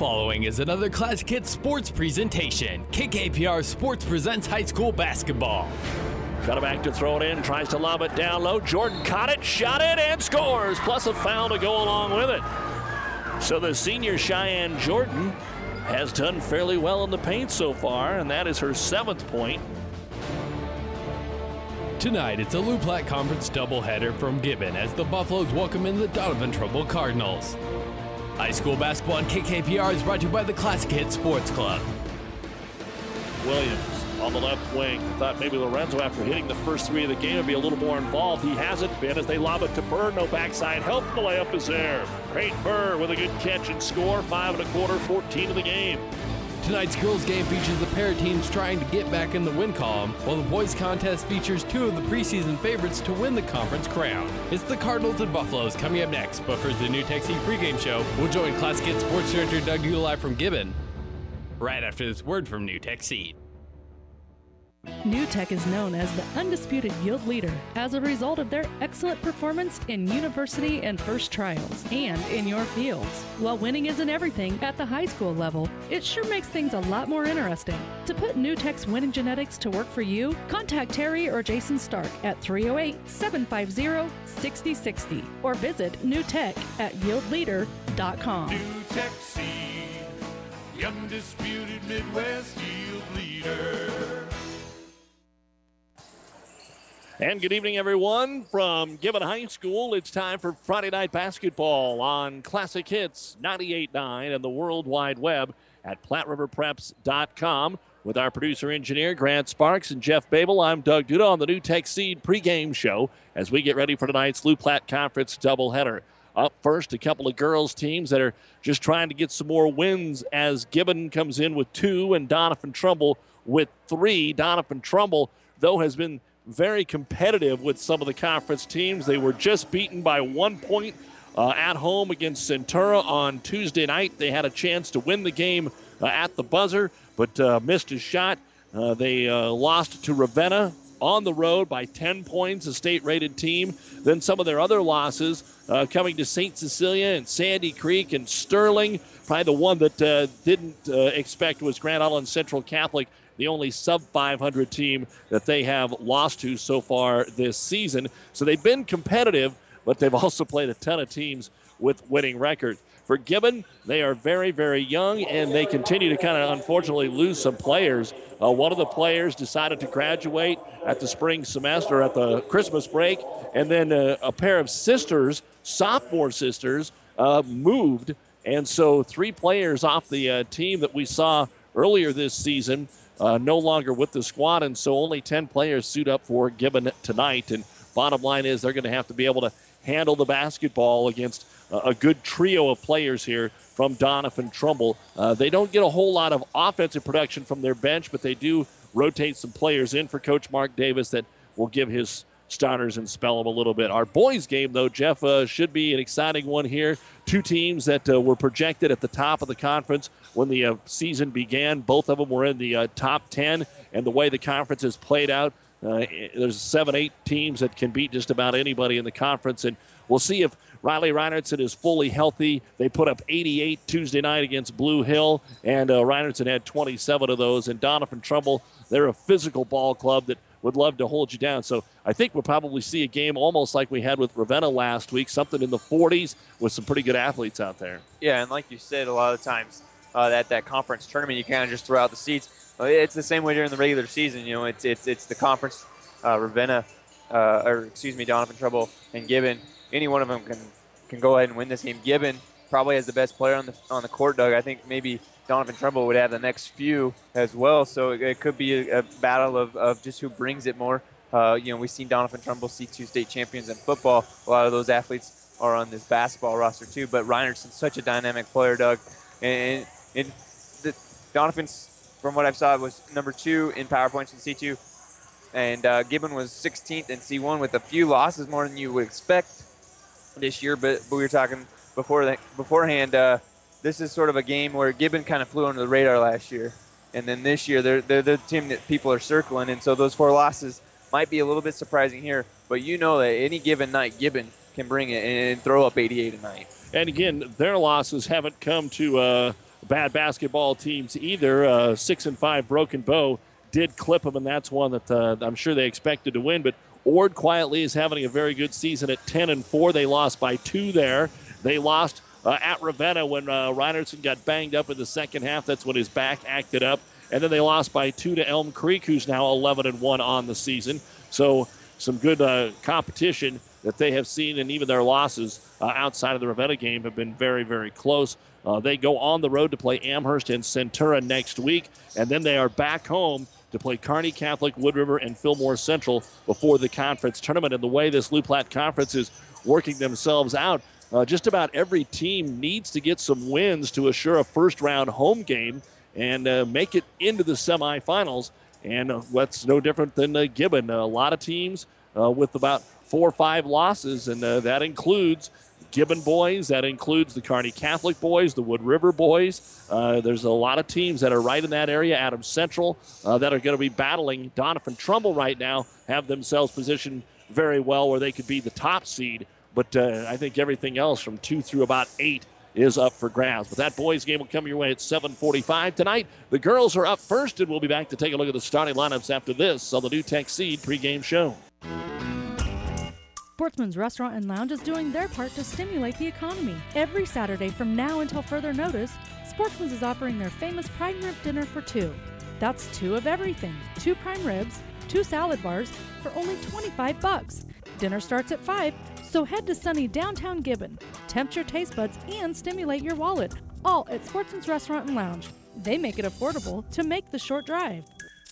following is another Classic Hits sports presentation. KKPR Sports presents high school basketball. Got it back to throw it in, tries to lob it down low. Jordan caught it, shot it, and scores, plus a foul to go along with it. So the senior Cheyenne Jordan has done fairly well in the paint so far, and that is her 7th point. Tonight, it's a Loup Platte Conference doubleheader from Gibbon as the Buffaloes welcome in the Donovan Trumbull Cardinals. High school basketball on KKPR is brought to you by the Classic Hits Sports Club. Williams on the left wing. Thought maybe Lorenzo, after hitting the first 3 of the game, would be a little more involved. He hasn't been as they lob it to Burr. No backside help. The layup is there. Great Burr with a good catch and score. 5 1/4, 14 of the game. Tonight's girls game features a pair of teams trying to get back in the win column, while the boys contest features 2 of the preseason favorites to win the conference crown. It's the Cardinals and Buffaloes coming up next, but first the New Tech Seed pregame show. We'll join Classic Hits Sports Director Doug Dulai from Gibbon right after this word from New Tech Seed. New Tech is known as the undisputed yield leader as a result of their excellent performance in university and first trials and in your fields. While winning isn't everything at the high school level, it sure makes things a lot more interesting. To put New Tech's winning genetics to work for you, contact Terry or Jason Stark at 308-750-6060 or visit New Tech at yieldleader.com. New Tech Seed, the undisputed Midwest yield leader. And good evening, everyone, from Gibbon High School. It's time for Friday Night Basketball on Classic Hits 98.9 and the World Wide Web at PlatteRiverPreps.com. With our producer-engineer, Grant Sparks and Jeff Babel, I'm Doug Duda on the New Tech Seed pregame show as we get ready for tonight's Loup Platte Conference doubleheader. Up first, a couple of girls' teams that are just trying to get some more wins as Gibbon comes in with 2 and Donovan Trumbull with 3. Donovan Trumbull, though, has been very competitive with some of the conference teams. They were just beaten by 1 point at home against Centura on Tuesday night. They had a chance to win the game at the buzzer, but missed a shot. They lost to Ravenna on the road by 10 points, a state-rated team. Then some of their other losses coming to St. Cecilia and Sandy Creek and Sterling. Probably the one that didn't expect was Grand Island Central Catholic, the only sub-500 team that they have lost to so far this season. So they've been competitive, but they've also played a ton of teams with winning records. For Gibbon, they are very, very young, and they continue to kind of unfortunately lose some players. One of the players decided to graduate at the spring semester, at the Christmas break, and then a pair of sisters, sophomore sisters, moved. And so 3 players off the team that we saw earlier this season no longer with the squad, and so only 10 players suit up for Gibbon tonight. And bottom line is they're going to have to be able to handle the basketball against a good trio of players here from Donovan Trumbull. They don't get a whole lot of offensive production from their bench, but they do rotate some players in for Coach Mark Davis that will give his starters and spell them a little bit. Our boys game, though, Jeff, should be an exciting one here. 2 teams that were projected at the top of the conference when the season began. Both of them were in the top 10, and the way the conference has played out, there's 7-8 teams that can beat just about anybody in the conference, and we'll see if Riley Reinertsen is fully healthy. They put up 88 Tuesday night against Blue Hill, and Reinertsen had 27 of those. And Donovan Trumbull, they're a physical ball club that would love to hold you down. So I think we'll probably see a game almost like we had with Ravenna last week, something in the 40s with some pretty good athletes out there. Yeah, and like you said, a lot of times at that conference tournament, you kind of just throw out the seeds. It's the same way during the regular season. You know, it's the conference, Ravenna, Donovan Trumbull and Gibbon. Any one of them can go ahead and win this game. Gibbon probably has the best player on the court, Doug. I think maybe Donovan Trumbull would have the next few as well. So it could be a battle of just who brings it more. We've seen Donovan Trumbull C2 state champions in football. A lot of those athletes are on this basketball roster too. But Reinertsen's such a dynamic player, Doug. And Donovan's, from what I saw, was number 2 in power points in C2. And Gibbon was 16th in C1 with a few losses, more than you would expect this year. But we were talking beforehand. This is sort of a game where Gibbon kind of flew under the radar last year. And then this year, they're the team that people are circling. And so those 4 losses might be a little bit surprising here. But you know that any given night, Gibbon can bring it and throw up 88 a night. And again, their losses haven't come to bad basketball teams either. 6-5 Broken Bow did clip them, and that's one that I'm sure they expected to win. But Ord quietly is having a very good season at 10-4. They lost by 2 there. They lost at Ravenna when Reinertson got banged up in the second half. That's when his back acted up. And then they lost by 2 to Elm Creek, who's now 11-1 on the season. So some good competition that they have seen, and even their losses outside of the Ravenna game have been very, very close. They go on the road to play Amherst and Centura next week, and then they are back home to play Kearney Catholic, Wood River, and Fillmore Central before the conference tournament. And the way this Loup Platte Conference is working themselves out, just about every team needs to get some wins to assure a first-round home game and make it into the semifinals. And that's no different than Gibbon. A lot of teams with about 4 or 5 losses, and that includes Gibbon boys, that includes the Kearney Catholic boys, the Wood River boys. There's a lot of teams that are right in that area. Adams Central that are going to be battling. Doniphan Trumbull right now have themselves positioned very well where they could be the top seed. But I think everything else from 2 through about 8 is up for grabs. But that boys game will come your way at 7:45 tonight. The girls are up first, and we'll be back to take a look at the starting lineups after this on the NuTech Seed pregame show. Sportsman's Restaurant and Lounge is doing their part to stimulate the economy. Every Saturday from now until further notice, Sportsman's is offering their famous prime rib dinner for 2. That's 2 of everything. 2 prime ribs, 2 salad bars for only $25. Dinner starts at 5, so head to sunny downtown Gibbon. Tempt your taste buds and stimulate your wallet. All at Sportsman's Restaurant and Lounge. They make it affordable to make the short drive.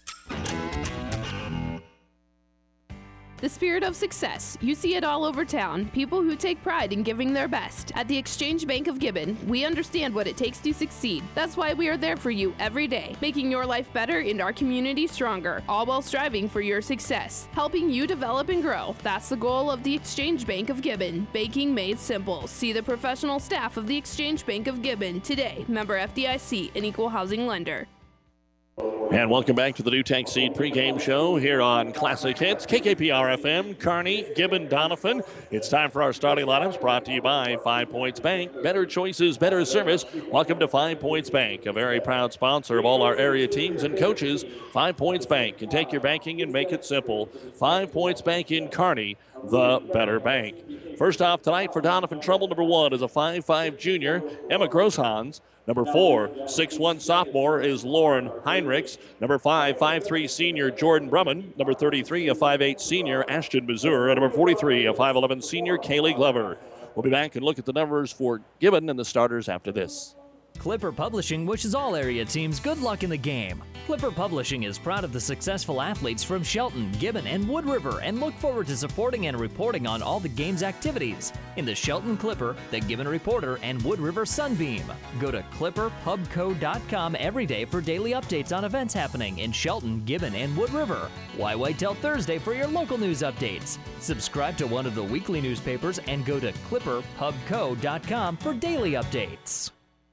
The spirit of success. You see it all over town. People who take pride in giving their best. At the Exchange Bank of Gibbon, we understand what it takes to succeed. That's why we are there for you every day, making your life better and our community stronger, all while striving for your success. Helping you develop and grow. That's the goal of the Exchange Bank of Gibbon. Banking made simple. See the professional staff of the Exchange Bank of Gibbon today. Member FDIC, an equal housing lender. And welcome back to the NuTech Seed pregame show here on Classic Hits, KKPR-FM, Kearney, Gibbon, Doniphan. It's time for our starting lineups brought to you by 5 Points Bank. Better choices, better service. Welcome to 5 Points Bank, a very proud sponsor of all our area teams and coaches. 5 Points Bank can take your banking and make it simple. 5 Points Bank in Kearney, the better bank. First off tonight for Doniphan Trumbull, number 1 is a 5'5 junior, Emma Grosshans. Number 4, 6'1 sophomore is Lauren Heinrichs. Number 5, 5'3 senior Jordan Brumman. Number 33, a 5'8 senior Ashton Mazur. And number 43, a 5'11 senior Kaylee Glover. We'll be back and look at the numbers for Gibbon and the starters after this. Clipper Publishing wishes all area teams good luck in the game. Clipper Publishing is proud of the successful athletes from Shelton, Gibbon, and Wood River and look forward to supporting and reporting on all the game's activities in the Shelton Clipper, the Gibbon Reporter, and Wood River Sunbeam. Go to clipperpubco.com every day for daily updates on events happening in Shelton, Gibbon, and Wood River. Why wait till Thursday for your local news updates? Subscribe to one of the weekly newspapers and go to clipperpubco.com for daily updates.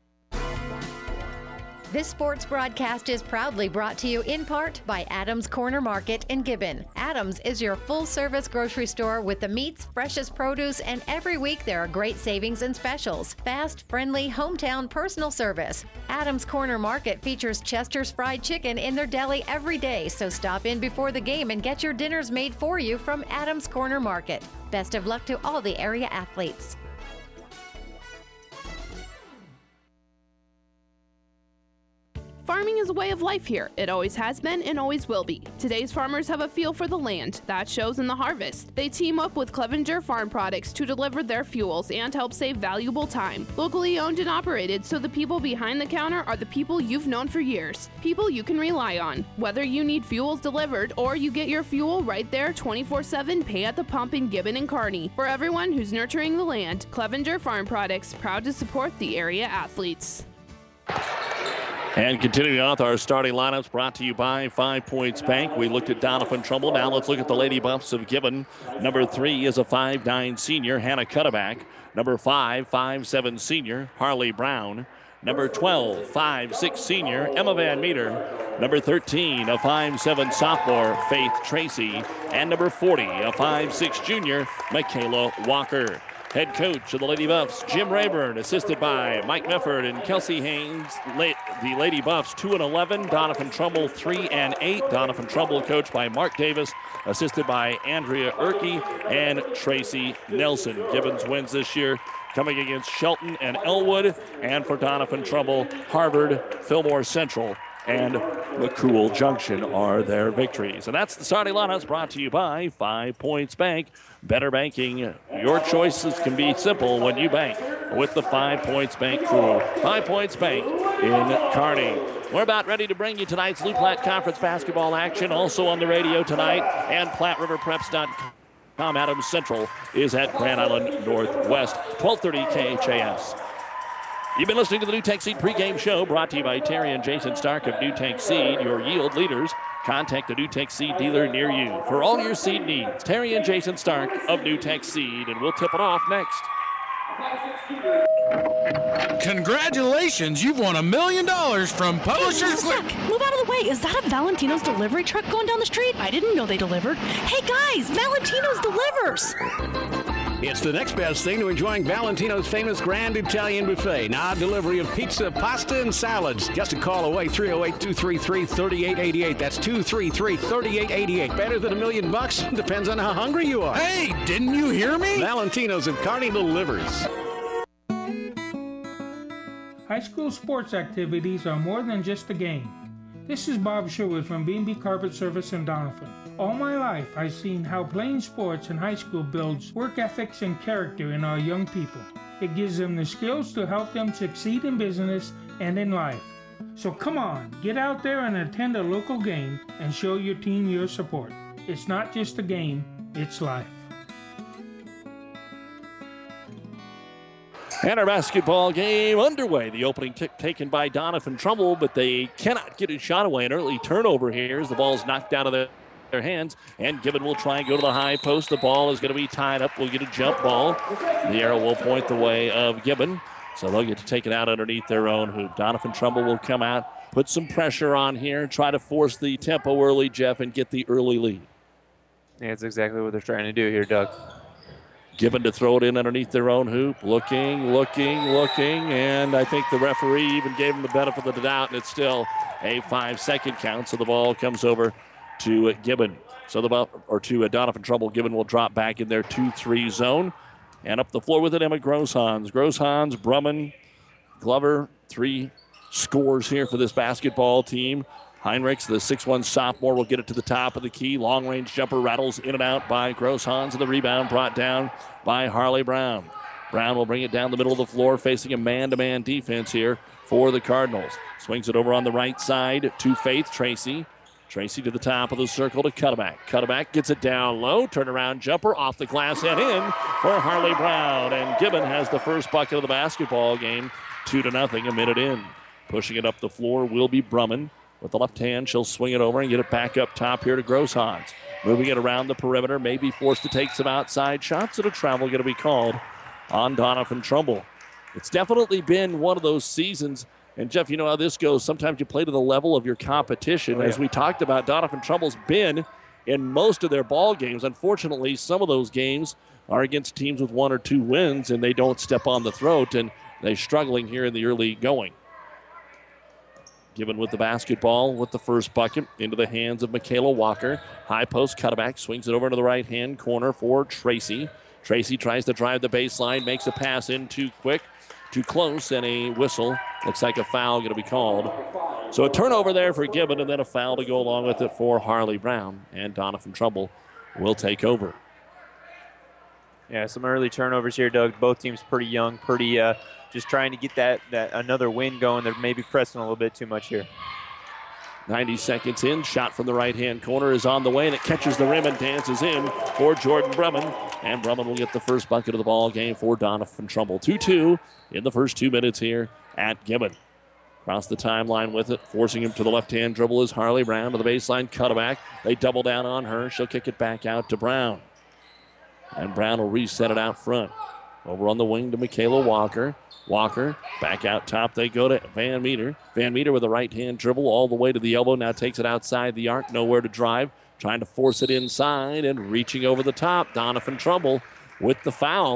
This sports broadcast is proudly brought to you in part by Adams Corner Market in Gibbon. Adams is your full-service grocery store with the meats, freshest produce, and every week there are great savings and specials. Fast, friendly, hometown personal service. Adams Corner Market features Chester's Fried Chicken in their deli every day, so stop in before the game and get your dinners made for you from Adams Corner Market. Best of luck to all the area athletes. Farming is a way of life here. It always has been and always will be. Today's farmers have a feel for the land. That shows in the harvest. They team up with Clevenger Farm Products to deliver their fuels and help save valuable time. Locally owned and operated, so the people behind the counter are the people you've known for years. People you can rely on. Whether you need fuels delivered or you get your fuel right there 24/7, pay at the pump in Gibbon and Kearney. For everyone who's nurturing the land, Clevenger Farm Products, proud to support the area athletes. And continuing on with our starting lineups brought to you by 5 Points Bank. We looked at Doniphan Trumbull. Now let's look at the Lady Buffs of Gibbon. Number 3 is a 5'9 senior, Hannah Cutterback. Number 5, 5'7 senior, Harley Brown. Number 12, 5'6 senior, Emma Van Meter. Number 13, a 5'7 sophomore, Faith Tracy. And number 40, a 5'6 junior, Michaela Walker. Head coach of the Lady Buffs, Jim Rayburn, assisted by Mike Mefford and Kelsey Haynes. The Lady Buffs 2-11, Doniphan Trumbull 3-8. Doniphan Trumbull coached by Mark Davis, assisted by Andrea Erke and Tracy Nelson. Gibbons wins this year, coming against Shelton and Elwood, and for Doniphan Trumbull, Harvard, Fillmore Central, and McCool Junction are their victories. And that's the starting lineups brought to you by 5 Points Bank. Better banking. Your choices can be simple when you bank with the 5 Points Bank crew. 5 Points Bank in Kearney. We're about ready to bring you tonight's Loup Platte Conference basketball action, also on the radio tonight, and PlatteRiverPreps.com. Adams Central is at Grand Island Northwest, 1230 KHAS. You've been listening to the NuTech Seed pregame show, brought to you by Terry and Jason Stark of NuTech Seed, your yield leaders. Contact a NuTech Seed dealer near you for all your seed needs. Terry and Jason Stark of NuTech Seed, and we'll tip it off next. Congratulations, you've won $1 million from Publishers. Hey, move out of the way. Is that a Valentino's delivery truck going down the street? I didn't know they delivered. Hey guys, Valentino's delivers. It's the next best thing to enjoying Valentino's famous Grand Italian Buffet. Now delivery of pizza, pasta, and salads. Just a call away, 308-233-3888. That's 233-3888. Better than $1 million? Depends on how hungry you are. Hey, didn't you hear me? Valentino's of Kearney delivers. High school sports activities are more than just a game. This is Bob Sherwood from B&B Carpet Service in Doniphan. All my life, I've seen how playing sports in high school builds work ethics and character in our young people. It gives them the skills to help them succeed in business and in life. So come on, get out there and attend a local game and show your team your support. It's not just a game, it's life. And our basketball game underway. The opening kick taken by Doniphan Trumbull, but they cannot get a shot away. An early turnover here as the ball's knocked out of their hands, and Gibbon will try and go to the high post. The ball is going to be tied up. We'll get a jump ball. The arrow will point the way of Gibbon, so they'll get to take it out underneath their own hoop. Doniphan Trumbull will come out, put some pressure on here, try to force the tempo early, Jeff, and get the early lead. Yeah, that's exactly what they're trying to do here, Doug. Gibbon to throw it in underneath their own hoop. Looking, and I think the referee even gave him the benefit of the doubt, and it's still a 5-second count, so the ball comes over to Gibbon. So to Doniphan Trumbull. Gibbon will drop back in their 2-3 zone. And up the floor with it, Emma Groshans. Groshans, Brumman, Glover, 3 scores here for this basketball team. Heinrichs, the 6'1 sophomore, will get it to the top of the key. Long-range jumper rattles in and out by Groshans, and the rebound brought down by Harley Brown. Brown will bring it down the middle of the floor, facing a man-to-man defense here for the Cardinals. Swings it over on the right side to Faith Tracy. Tracy to the top of the circle to Cutterback. Cutterback gets it down low. Turnaround jumper off the glass and in for Harley Brown. And Gibbon has the first bucket of the basketball game, 2-0, a minute in. Pushing it up the floor will be Brumman. With the left hand, she'll swing it over and get it back up top here to Groshans. Moving it around the perimeter, may be forced to take some outside shots, and a travel going to be called on Doniphan Trumbull. It's definitely been one of those seasons. And, Jeff, you know how this goes. Sometimes you play to the level of your competition. As we talked about, Doniphan Trumbull's been in most of their ball games. Unfortunately, some of those games are against teams with 1 or 2 wins, and they don't step on the throat, and they're struggling here in the early going. Gibbon with the basketball with the first bucket into the hands of Michaela Walker. High post cutback, swings it over to the right-hand corner for Tracy. Tracy tries to drive the baseline, makes a pass in too quick, too close, and a whistle. Looks like a foul going to be called. So a turnover there for Gibbon, and then a foul to go along with it for Harley Brown. And Doniphan Trumbull will take over. Yeah, some early turnovers here, Doug. Both teams pretty young, pretty just trying to get that another win going. They're maybe pressing a little bit too much here. 90 seconds in. Shot from the right-hand corner is on the way, and it catches the rim and dances in for Jordan Brumman. And Brumman will get the first bucket of the ball game for Doniphan Trumbull. 2-2 in the first 2 minutes here at Gibbon. Across the timeline with it, forcing him to the left-hand dribble is Harley Brown to the baseline cutback. They double down on her. She'll kick it back out to Brown. And Brown will reset it out front. Over on the wing to Michaela Walker. Walker back out top. They go to Van Meter. Van Meter with a right-hand dribble all the way to the elbow. Now takes it outside the arc. Nowhere to drive. Trying to force it inside and reaching over the top. Doniphan Trumbull with the foul.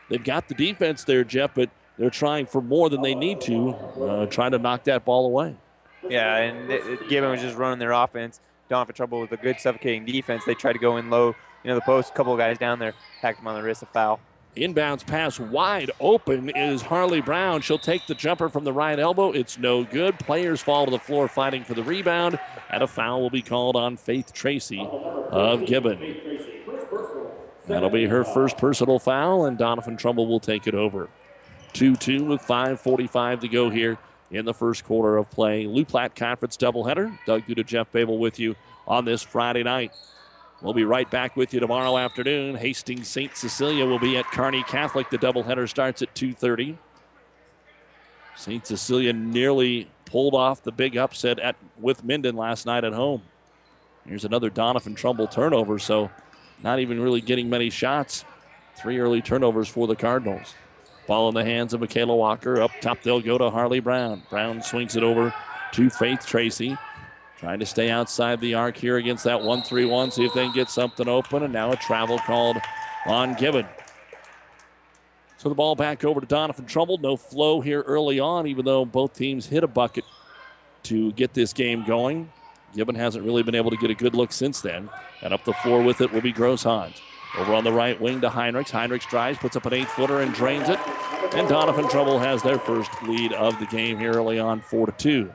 they've got the defense there, Jeff, but they're trying for more than they need to, trying to knock that ball away. Yeah, and Gibbon was just running their offense. Donovan Trumbull with a good suffocating defense. They tried to go in low, the post. A couple of guys down there packed them on the wrist, a foul. Inbounds pass wide open is Harley Brown. She'll take the jumper from the right elbow. It's no good. Players fall to the floor fighting for the rebound, and a foul will be called on Faith Tracy of Gibbon. That'll be her first personal foul, and Donovan Trumbull will take it over. 2-2 with 5:45 to go here in the first quarter of play. Lou Platte Conference doubleheader. Doug Duda, Jeff Babel with you on this Friday night. We'll be right back with you tomorrow afternoon. Hastings St. Cecilia will be at Kearney Catholic. The doubleheader starts at 2:30. St. Cecilia nearly pulled off the big upset with Minden last night at home. Here's another Donovan Trumbull turnover, so not even really getting many shots. 3 early turnovers for the Cardinals. Ball in the hands of Michaela Walker. Up top, they'll go to Harley Brown. Brown swings it over to Faith Tracy. Trying to stay outside the arc here against that 1-3-1. See if they can get something open. And now a travel called on Gibbon. So the ball back over to Donovan Trumbull. No flow here early on, even though both teams hit a bucket to get this game going. Gibbon hasn't really been able to get a good look since then. And up the floor with it will be Groshans. Over on the right wing to Heinrichs. Heinrichs drives, puts up an 8-footer and drains it. And Donovan Trumbull has their first lead of the game here early on, 4-2.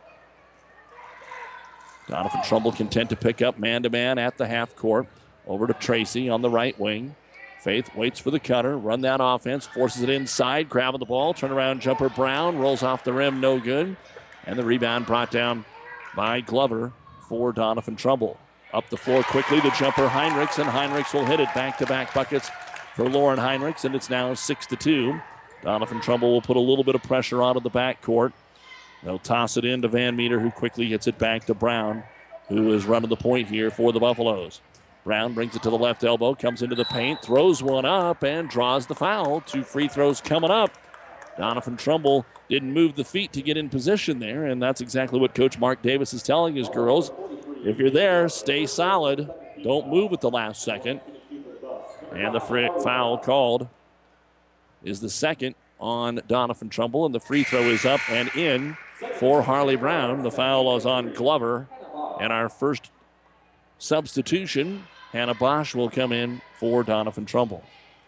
Donovan Trumbull content to pick up man-to-man at the half court. Over to Tracy on the right wing. Faith waits for the cutter, run that offense, forces it inside, grabbing the ball, turnaround jumper Brown, rolls off the rim, no good. And the rebound brought down by Glover for Donovan Trumbull. Up the floor quickly, the jumper Heinrichs, and Heinrichs will hit it. Back-to-back buckets for Lauren Heinrichs, and it's now 6-2. Donovan Trumbull will put a little bit of pressure onto the backcourt. They'll toss it in to Van Meter, who quickly gets it back to Brown, who is running the point here for the Buffaloes. Brown brings it to the left elbow, comes into the paint, throws one up, and draws the foul. 2 free throws coming up. Donovan Trumbull didn't move the feet to get in position there, and that's exactly what Coach Mark Davis is telling his girls. If you're there, stay solid. Don't move at the last second. And the foul called is the second on Donovan Trumbull, and the free throw is up and in for Harley Brown. The foul is on Glover, and our first substitution, Hannah Bosch, will come in for Donovan Trumbull.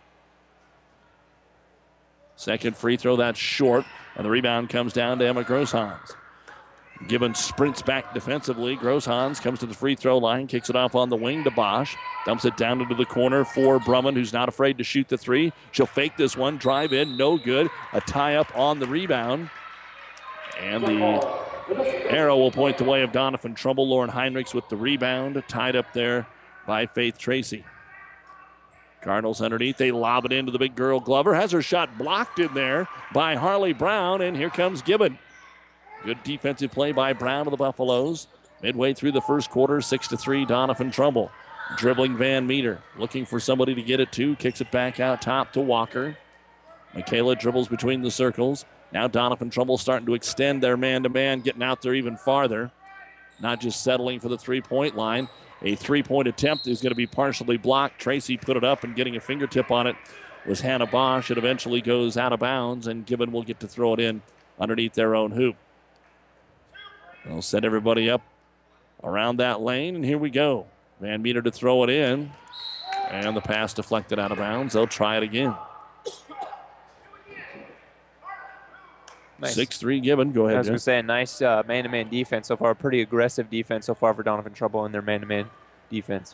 Second free throw, that's short, and the rebound comes down to Emma Groshans. Gibbon sprints back defensively. Groshans comes to the free throw line, kicks it off on the wing to Bosch, dumps it down into the corner for Brumman, who's not afraid to shoot the three. She'll fake this one, drive in, no good. A tie-up on the rebound. And the arrow will point the way of Donovan Trumbull. Lauren Heinrichs with the rebound, tied up there by Faith Tracy. Cardinals underneath. They lob it into the big girl Glover. Has her shot blocked in there by Harley Brown, and here comes Gibbon. Good defensive play by Brown of the Buffaloes. Midway through the first quarter, 6-3, Donovan Trumbull. Dribbling Van Meter, looking for somebody to get it to. Kicks it back out top to Walker. Michaela dribbles between the circles. Now Donovan Trumbull starting to extend their man-to-man, getting out there even farther. Not just settling for the three-point line. A three-point attempt is going to be partially blocked. Tracy put it up, and getting a fingertip on it was Hannah Bosch. It eventually goes out of bounds, and Gibbon will get to throw it in underneath their own hoop. They'll set everybody up around that lane, and here we go. Van Meter to throw it in, and the pass deflected out of bounds. They'll try it again. Nice. 6-3 Gibbon. Go ahead, I was going to Jeff. say, a nice man-to-man defense so far. Pretty aggressive defense so far for Donovan Trumbull in their man-to-man defense.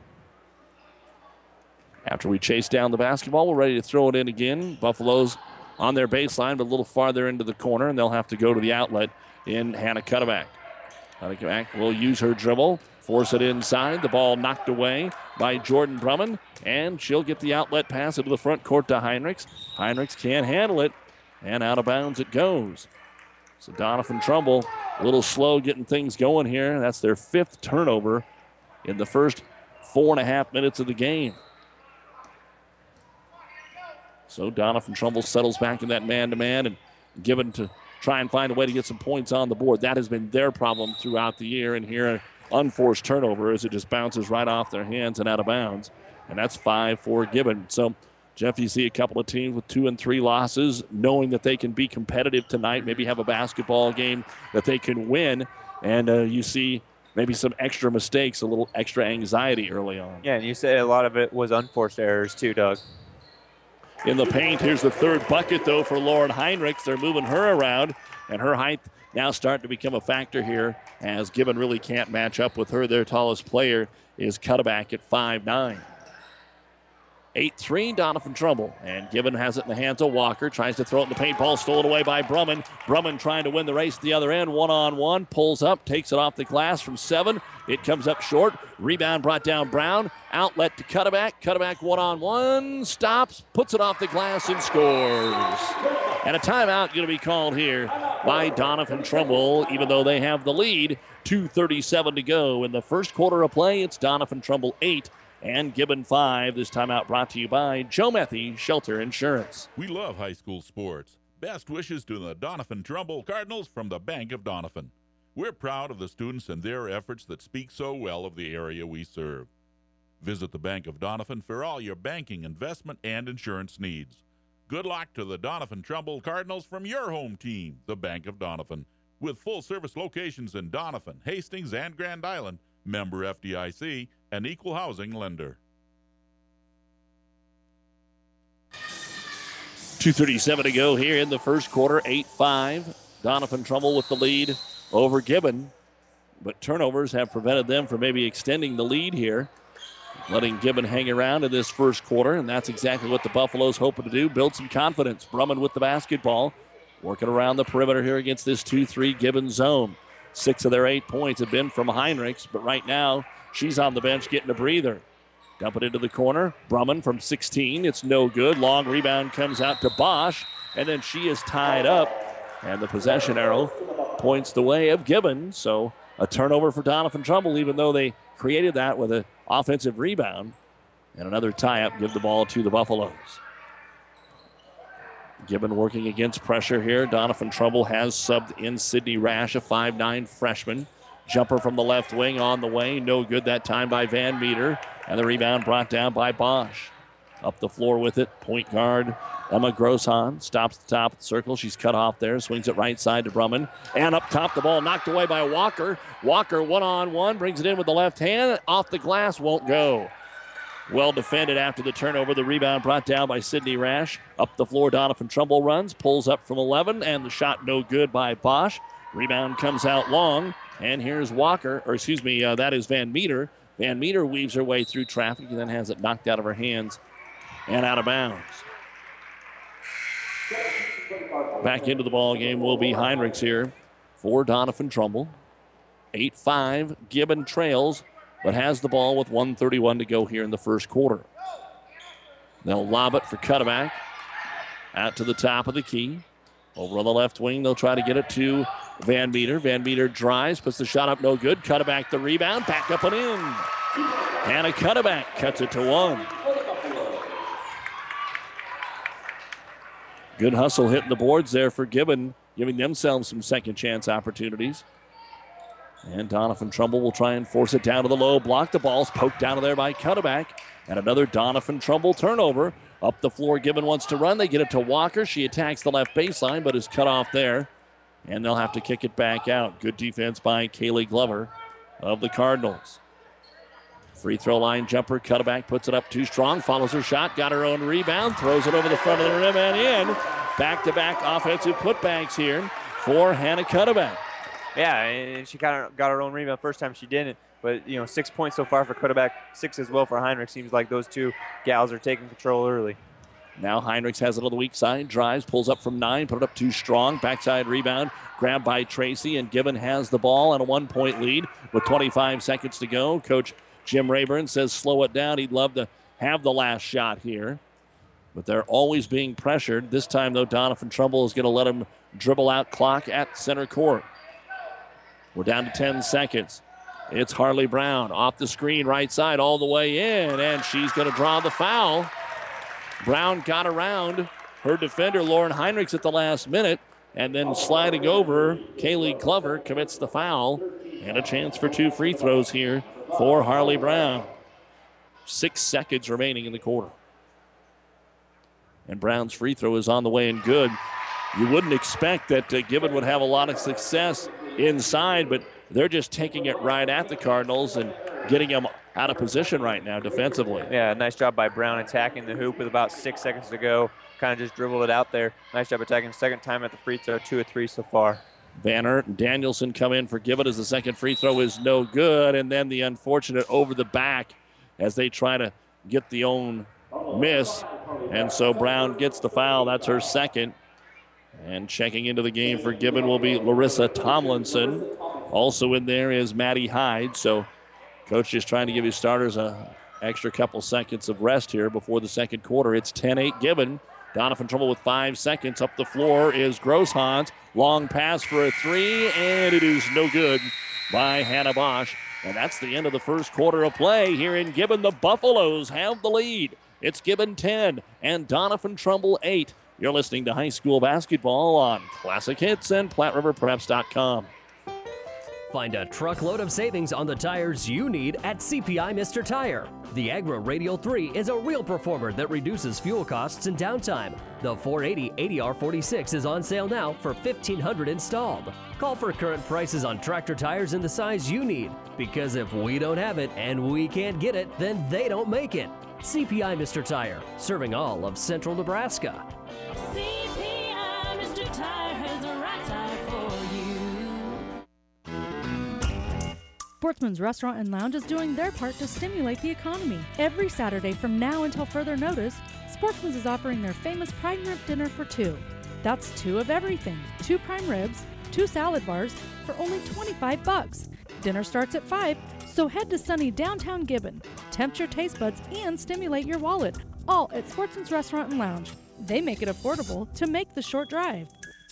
After we chase down the basketball, we're ready to throw it in again. Buffaloes on their baseline, but a little farther into the corner, and they'll have to go to the outlet in Hannah Cuddeback. Cuddeback will use her dribble, force it inside. The ball knocked away by Jordan Brumman, and she'll get the outlet pass into the front court to Heinrichs. Heinrichs can't handle it, and out of bounds it goes. So Donovan Trumbull, a little slow getting things going here. That's their 5th turnover in the first 4.5 minutes of the game. So Donovan Trumbull settles back in that man-to-man and Gibbon to try and find a way to get some points on the board. That has been their problem throughout the year. And here, an unforced turnover as it just bounces right off their hands and out of bounds. And that's 5 for Gibbon. So Jeff, you see a couple of teams with 2 and 3 losses, knowing that they can be competitive tonight, maybe have a basketball game that they can win, and you see maybe some extra mistakes, a little extra anxiety early on. Yeah, and you said a lot of it was unforced errors too, Doug. In the paint, here's the third bucket, though, for Lauren Heinrichs. They're moving her around, and her height now starting to become a factor here as Gibbon really can't match up with her. Their tallest player is Cutterback at 5'9". 8-3, Doniphan Trumbull. And Gibbon has it in the hands of Walker. Tries to throw it in the paint. Ball stolen away by Brumman. Brumman trying to win the race at the other end. One-on-one. Pulls up. Takes it off the glass from 7. It comes up short. Rebound brought down Brown. Outlet to Cutterback. Cutterback one-on-one. Stops. Puts it off the glass and scores. And a timeout going to be called here by Doniphan Trumbull, even though they have the lead. 2:37 to go in the first quarter of play. It's Doniphan Trumbull 8. And Gibbon 5. This timeout brought to you by Joe Methy Shelter Insurance. We love high school sports. Best wishes to the Doniphan Trumbull Cardinals from the Bank of Doniphan. We're proud of the students and their efforts that speak so well of the area we serve. Visit the Bank of Doniphan for all your banking, investment, and insurance needs. Good luck to the Doniphan Trumbull Cardinals from your home team, the Bank of Doniphan. With full-service locations in Doniphan, Hastings, and Grand Island, member FDIC, an equal housing lender. 2:37 to go here in the first quarter. 8-5. Doniphan Trumbull with the lead over Gibbon. But turnovers have prevented them from maybe extending the lead here. Letting Gibbon hang around in this first quarter, and that's exactly what the Buffaloes hoping to do, build some confidence. Brumman with the basketball, working around the perimeter here against this 2-3 Gibbon zone. 6 of their 8 points have been from Heinrichs, but right now she's on the bench getting a breather. Dump it into the corner. Brumman from 16. It's no good. Long rebound comes out to Bosch, and then she is tied up, and the possession arrow points the way of Gibbon. So a turnover for Doniphan Trumbull, even though they created that with an offensive rebound. And another tie-up, give the ball to the Buffaloes. Gibbon working against pressure here. Doniphan Trumbull has subbed in Sydney Rash, a 5'9 freshman. Jumper from the left wing on the way. No good that time by Van Meter. And the rebound brought down by Bosch. Up the floor with it. Point guard Emma Groshan stops the top of the circle. She's cut off there. Swings it right side to Brumman. And up top, the ball knocked away by Walker. Walker one-on-one. Brings it in with the left hand. Off the glass. Won't go. Well defended after the turnover. The rebound brought down by Sydney Rash. Up the floor, Doniphan Trumbull runs. Pulls up from 11. And the shot no good by Bosch. Rebound comes out long. And here's Walker. That is Van Meter. Van Meter weaves her way through traffic and then has it knocked out of her hands and out of bounds. Back into the ball game will be Heinrichs here for Doniphan Trumbull. 8-5. Gibbon trails, but has the ball with 1:31 to go here in the first quarter. They'll lob it for Cutterback. Out to the top of the key. Over on the left wing, they'll try to get it to Van Meter. Van Meter drives, puts the shot up, no good. Cutterback the rebound, back up and in. And a Cutterback cuts it to 1. Good hustle hitting the boards there for Gibbon, giving themselves some second chance opportunities. And Doniphan Trumbull will try and force it down to the low block. The ball's poked down to there by Cutterback. And another Doniphan Trumbull turnover. Up the floor, Gibbon wants to run. They get it to Walker. She attacks the left baseline, but is cut off there. And they'll have to kick it back out. Good defense by Kaylee Glover of the Cardinals. Free throw line jumper. Cutterback puts it up too strong. Follows her shot. Got her own rebound. Throws it over the front of the rim and in. Back-to-back offensive putbacks here for Hannah Cutterback. Yeah, and she got her own rebound first time she didn't. But, 6 points so far for Cutterback, 6 as well for Heinrich. Seems like those two gals are taking control early. Now Heinrichs has it on the weak side. Drives, pulls up from 9, put it up too strong. Backside rebound, grabbed by Tracy, and Gibbon has the ball and a 1-point lead with 25 seconds to go. Coach Jim Rayburn says slow it down. He'd love to have the last shot here. But they're always being pressured. This time, though, Doniphan Trumbull is going to let them dribble out clock at center court. We're down to 10 seconds. It's Harley Brown off the screen, right side, all the way in, and she's going to draw the foul. Brown got around her defender, Lauren Heinrichs, at the last minute, and then sliding over, Kaylee Glover commits the foul, and a chance for 2 free throws here for Harley Brown. 6 seconds remaining in the quarter. And Brown's free throw is on the way and good. You wouldn't expect that Gibbon would have a lot of success inside, but they're just taking it right at the Cardinals and getting them out of position right now defensively. Yeah, nice job by Brown attacking the hoop with about 6 seconds to go. Kind of just dribbled it out there. Nice job attacking. Second time at the free throw, 2 of 3 so far. Van Aert and Danielson come in for Gibbon as the second free throw is no good. And then the unfortunate over the back as they try to get the own miss. And so Brown gets the foul. That's her second. And checking into the game for Gibbon will be Larissa Tomlinson. Also in there is Maddie Hyde. So coach just trying to give his starters an extra couple seconds of rest here before the second quarter. It's 10-8 Gibbon. Donovan Trumbull with 5 seconds. Up the floor is Grosshans. Long pass for a three, and it is no good by Hannah Bosch. And that's the end of the first quarter of play here in Gibbon. The Buffaloes have the lead. It's Gibbon 10 and Donovan Trumbull 8. You're listening to high school basketball on Classic Hits and PlatteRiverPreps.com. Find a truckload of savings on the tires you need at CPI Mr. Tire. The Agra Radial 3 is a real performer that reduces fuel costs and downtime. The 480 80R46 is on sale now for $1,500 installed. Call for current prices on tractor tires in the size you need, because if we don't have it and we can't get it, then they don't make it. CPI Mr. Tire, serving all of central Nebraska. CPI Mr. Tire has the right tire for you. Sportsman's Restaurant and Lounge is doing their part to stimulate the economy. Every Saturday from now until further notice, Sportsman's is offering their famous prime rib dinner for 2. That's 2 of everything. 2 prime ribs, 2 salad bars for only $25. Dinner starts at 5, so head to sunny downtown Gibbon. Tempt your taste buds and stimulate your wallet. All at Sportsman's Restaurant and Lounge. They make it affordable to make the short drive.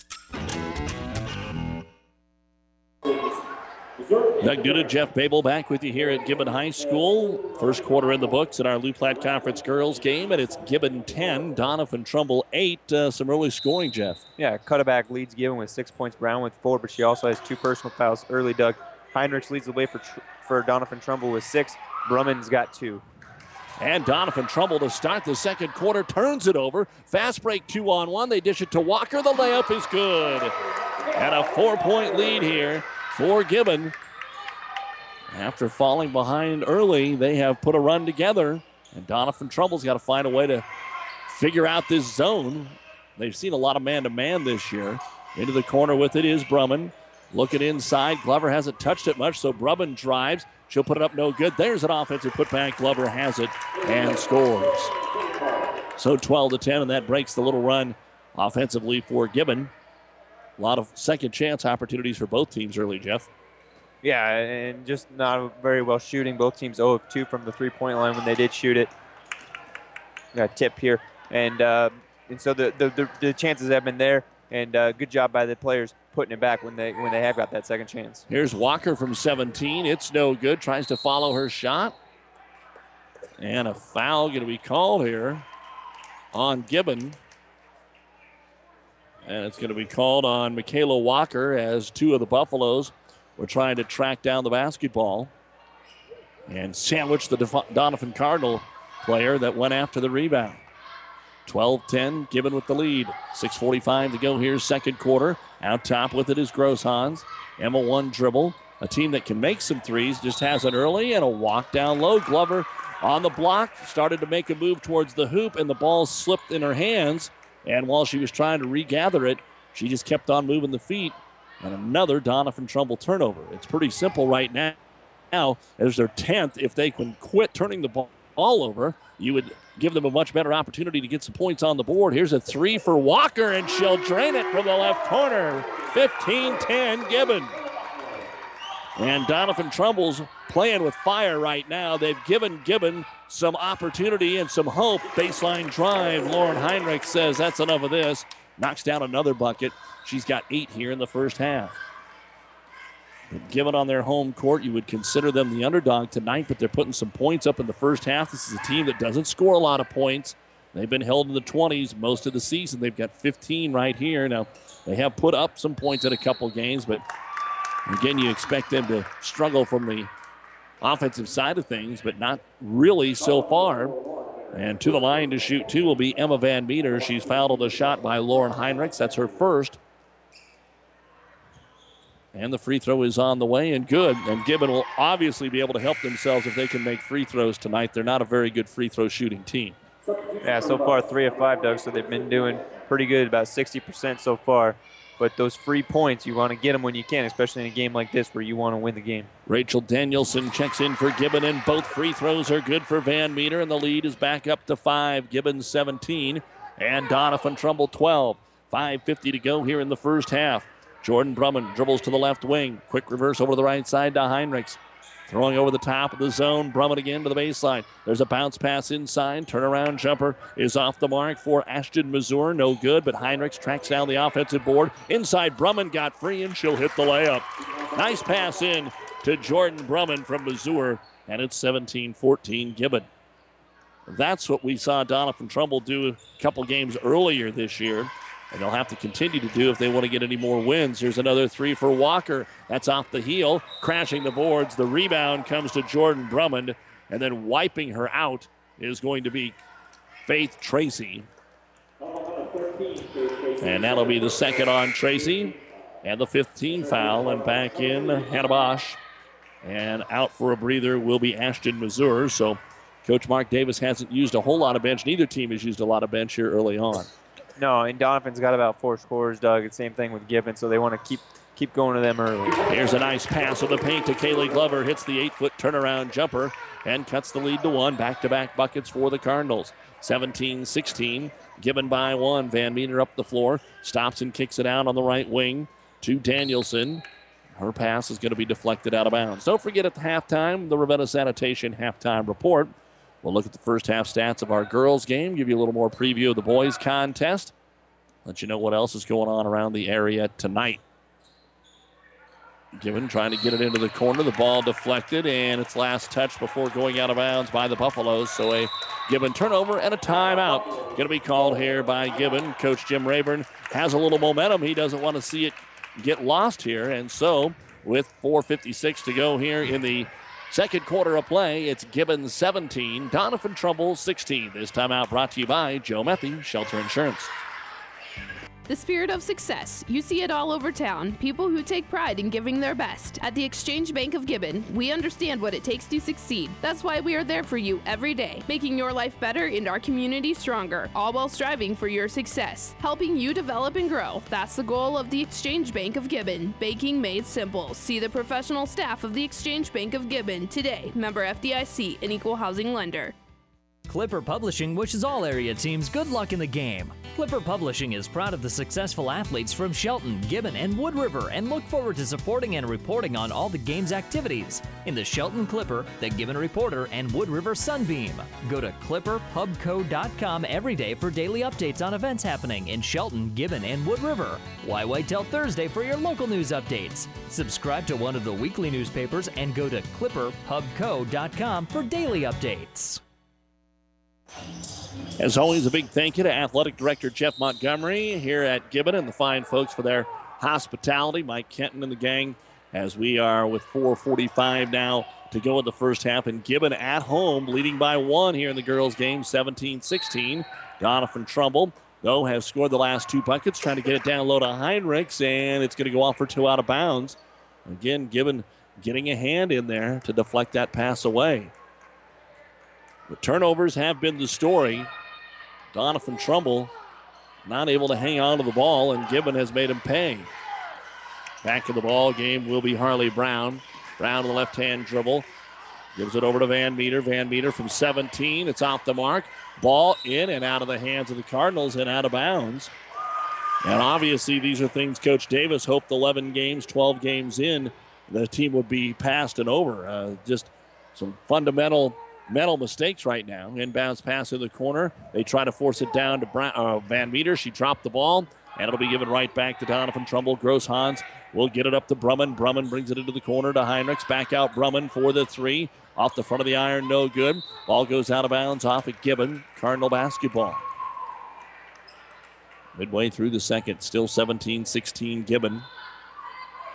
Doug Duda, Jeff Babel back with you here at Gibbon High School. First quarter in the books in our Lou Platte Conference girls game, and it's Gibbon 10, Donovan Trumbull 8. Some early scoring, Jeff. Yeah, Cutterback leads Gibbon with 6 points. Brown with 4, but she also has 2 personal fouls early, Doug. Heinrichs leads the way for Donovan Trumbull with 6. Brumman's got 2. And Donovan Trumbull to start the second quarter, turns it over. Fast break 2-on-1. They dish it to Walker. The layup is good. And a 4-point lead here for Gibbon. After falling behind early, they have put a run together. And Donovan Trumbull's got to find a way to figure out this zone. They've seen a lot of man-to-man this year. Into the corner with it is Brumman. Looking inside. Glover hasn't touched it much, so Brumman drives. She'll put it up no good. There's an offensive putback. Glover has it and scores. So 12-10, and that breaks the little run offensively for Gibbon. A lot of second chance opportunities for both teams early, Jeff. Yeah, and just not very well shooting. Both teams 0 of 2 from the three-point line when they did shoot it. Got a tip here. And so the chances have been there, and good job by the players putting it back when they have got that second chance. Here's Walker from 17. It's no good. Tries to follow her shot. And a foul going to be called here on Gibbon. And it's going to be called on Michaela Walker as 2 of the Buffaloes were trying to track down the basketball and sandwich the Donovan Cardinal player that went after the rebound. 12-10, Gibbon with the lead. 6:45 to go here, second quarter. Out top with it is Grosshans. Emma one dribble. A team that can make some threes, just has it early, and a walk down low. Glover on the block, started to make a move towards the hoop, and the ball slipped in her hands. And while she was trying to regather it, she just kept on moving the feet. And another Donovan Trumbull turnover. It's pretty simple right now. As their 10th, if they can quit turning the ball over, you would give them a much better opportunity to get some points on the board. Here's a 3 for Walker, and she'll drain it from the left corner. 15-10 Gibbon. And Donovan Trumbull's playing with fire right now. They've given Gibbon some opportunity and some hope. Baseline drive. Lauren Heinrich says that's enough of this. Knocks down another bucket. She's got 8 here in the first half. But Gibbon on their home court, you would consider them the underdog tonight, but they're putting some points up in the first half. This is a team that doesn't score a lot of points. They've been held in the 20s most of the season. They've got 15 right here. Now, they have put up some points in a couple games, but again, you expect them to struggle from the offensive side of things, but not really so far. And to the line to shoot two will be Emma Van Meter. She's fouled on the shot by Lauren Heinrichs. That's her first. And the free throw is on the way and good. And Gibbon will obviously be able to help themselves if they can make free throws tonight. They're not a very good free throw shooting team. Yeah, so far 3 of 5, Doug, so they've been doing pretty good, about 60% so far. But those free points, you want to get them when you can, especially in a game like this where you want to win the game. Rachel Danielson checks in for Gibbon, and both free throws are good for Van Meter, and the lead is back up to 5. Gibbon 17 and Doniphan Trumbull 12. 5:50 to go here in the first half. Jordan Brumman dribbles to the left wing. Quick reverse over to the right side to Heinrichs. Throwing over the top of the zone. Brumman again to the baseline. There's a bounce pass inside. Turnaround jumper is off the mark for Ashton Mazur. No good, but Heinrichs tracks down the offensive board. Inside, Brumman got free, and she'll hit the layup. Nice pass in to Jordan Brumman from Mazur, and it's 17-14 Gibbon. That's what we saw Doniphan Trumbull do a couple games earlier this year. And they'll have to continue to do if they want to get any more wins. Here's another three for Walker. That's off the heel, crashing the boards. The rebound comes to Jordan Drummond, and then wiping her out is going to be Faith Tracy. And that'll be the second on Tracy, and the 15th foul. And back in Hannah Bosch. And out for a breather will be Ashton Mazur. So Coach Mark Davis hasn't used a whole lot of bench. Neither team has used a lot of bench here early on. No, and Doniphan's got about 4 scorers, Doug. It's the same thing with Gibbon, so they want to keep going to them early. Here's a nice pass on the paint to Kaylee Glover. Hits the 8-foot turnaround jumper and cuts the lead to 1. Back-to-back buckets for the Cardinals. 17-16. Gibbon by 1. Van Meter up the floor. Stops and kicks it out on the right wing to Danielson. Her pass is going to be deflected out of bounds. Don't forget at the halftime, the Ravenna Sanitation halftime report. We'll look at the first half stats of our girls' game, give you a little more preview of the boys' contest, let you know what else is going on around the area tonight. Gibbon trying to get it into the corner. The ball deflected, and its last touch before going out of bounds by the Buffaloes. So a Gibbon turnover and a timeout going to be called here by Gibbon. Coach Jim Rayburn has a little momentum. He doesn't want to see it get lost here, and so with 4:56 to go here in the second quarter of play, it's Gibbon 17, Doniphan Trumbull 16. This timeout brought to you by Joe Meppi, Shelter Insurance. The spirit of success. You see it all over town. People who take pride in giving their best. At the Exchange Bank of Gibbon, we understand what it takes to succeed. That's why we are there for you every day, making your life better and our community stronger, all while striving for your success. Helping you develop and grow. That's the goal of the Exchange Bank of Gibbon. Banking made simple. See the professional staff of the Exchange Bank of Gibbon today. Member FDIC, an equal housing lender. Clipper Publishing wishes all area teams good luck in the game. Clipper Publishing is proud of the successful athletes from Shelton, Gibbon, and Wood River and look forward to supporting and reporting on all the game's activities in the Shelton Clipper, the Gibbon Reporter, and Wood River Sunbeam. Go to clipperpubco.com every day for daily updates on events happening in Shelton, Gibbon, and Wood River. Why wait till Thursday for your local news updates? Subscribe to one of the weekly newspapers and go to clipperpubco.com for daily updates. As always, a big thank you to Athletic Director Jeff Montgomery here at Gibbon and the fine folks for their hospitality. Mike Kenton and the gang, as we are with 4:45 now to go in the first half. And Gibbon at home leading by 1 here in the girls' game, 17-16. Doniphan Trumbull, though, has scored the last 2 buckets, trying to get it down low to Heinrichs, and it's going to go off for 2 out of bounds. Again, Gibbon getting a hand in there to deflect that pass away. The turnovers have been the story. Doniphan Trumbull not able to hang on to the ball, and Gibbon has made him pay. Back in the ball game will be Harley Brown. Brown on the left-hand dribble. Gives it over to Van Meter. Van Meter from 17. It's off the mark. Ball in and out of the hands of the Cardinals and out of bounds. And obviously these are things Coach Davis hoped 11 games, 12 games in, the team would be passed and over. Just some fundamental mental mistakes right now. Inbounds pass in the corner. They try to force it down to Van Meter. She dropped the ball, and it'll be given right back to Doniphan Trumbull. Gross-Hans will get it up to Brumman. Brumman brings it into the corner to Heinrichs. Back out Brumman for the 3. Off the front of the iron, no good. Ball goes out of bounds off at Gibbon. Cardinal basketball. Midway through the second, still 17-16 Gibbon.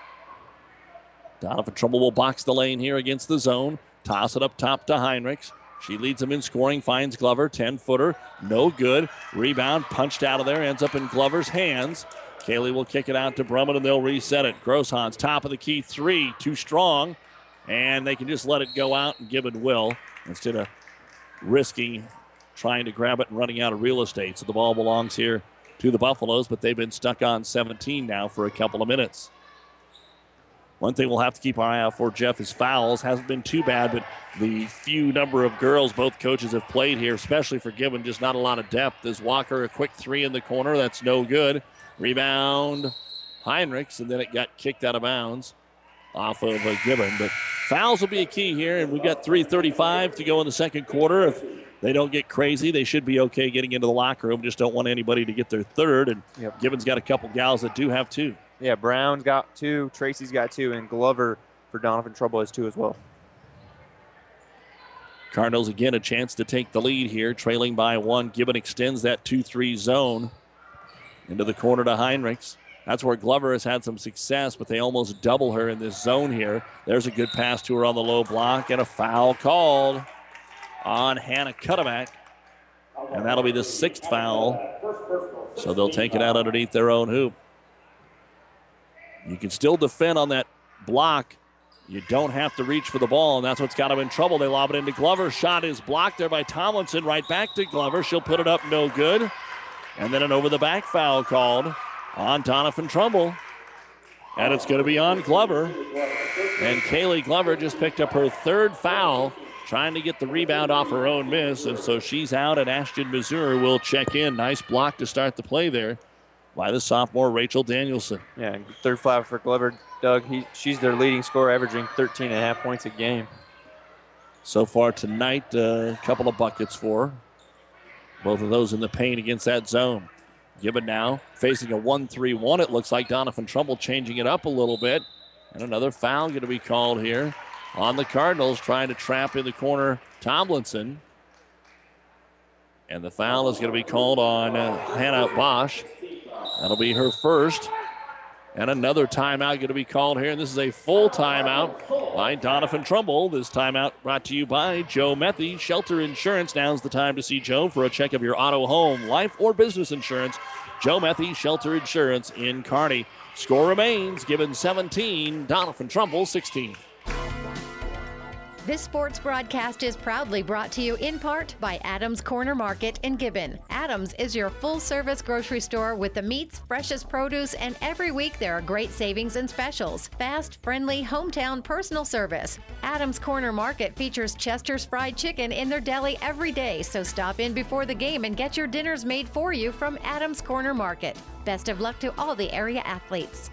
Doniphan Trumbull will box the lane here against the zone. Toss it up top to Heinrichs. She leads them in scoring, finds Glover, 10-footer, no good. Rebound punched out of there, ends up in Glover's hands. Kaylee will kick it out to Brumman, and they'll reset it. Grosshans, top of the key, 3, too strong. And they can just let it go out, and Gibbon will, instead of risking trying to grab it and running out of real estate. So the ball belongs here to the Buffaloes, but they've been stuck on 17 now for a couple of minutes. One thing we'll have to keep our eye out for, Jeff, is fouls. Hasn't been too bad, but the few number of girls both coaches have played here, especially for Gibbon, just not a lot of depth. As Walker, a quick 3 in the corner. That's no good. Rebound, Heinrichs, and then it got kicked out of bounds off of Gibbon. But fouls will be a key here, and we've got 3:35 to go in the second quarter. If they don't get crazy, they should be okay getting into the locker room. Just don't want anybody to get their third, and Gibbon's got a couple gals that do have 2. Yeah, Brown's got 2, Tracy's got 2, and Glover for Donovan Trumbull has 2 as well. Cardinals again a chance to take the lead here, trailing by 1. Gibbon extends that 2-3 zone into the corner to Heinrichs. That's where Glover has had some success, but they almost double her in this zone here. There's a good pass to her on the low block, and a foul called on Hannah Cuddeback. And that'll be the 6th foul. So they'll take it out underneath their own hoop. You can still defend on that block. You don't have to reach for the ball, and that's what's got them in trouble. They lob it into Glover. Shot is blocked there by Tomlinson. Right back to Glover. She'll put it up, no good. And then an over-the-back foul called on Donovan Trumbull. And it's going to be on Glover. And Kaylee Glover just picked up her 3rd foul, trying to get the rebound off her own miss. And so she's out, and Ashton Missouri will check in. Nice block to start the play there by the sophomore Rachel Danielson. Yeah, 3rd foul for Glover. Doug, she's their leading scorer, averaging 13.5 points a game. So far tonight, a couple of buckets for her. Both of those in the paint against that zone. Gibbon now facing a 1-3-1. It looks like Donovan Trumbull changing it up a little bit. And another foul going to be called here on the Cardinals, trying to trap in the corner Tomlinson. And the foul is going to be called on Hannah Bosch. That'll be her first. And another timeout going to be called here. And this is a full timeout by Donovan Trumbull. This timeout brought to you by Joe Methy, Shelter Insurance. Now's the time to see Joe for a check of your auto, home, life, or business insurance. Joe Methy, Shelter Insurance in Kearney. Score remains, Gibbon 17, Donovan Trumbull 16. This sports broadcast is proudly brought to you in part by Adams Corner Market in Gibbon. Adams is your full-service grocery store with the meats, freshest produce, and every week there are great savings and specials. Fast, friendly, hometown personal service. Adams Corner Market features Chester's Fried Chicken in their deli every day, so stop in before the game and get your dinners made for you from Adams Corner Market. Best of luck to all the area athletes.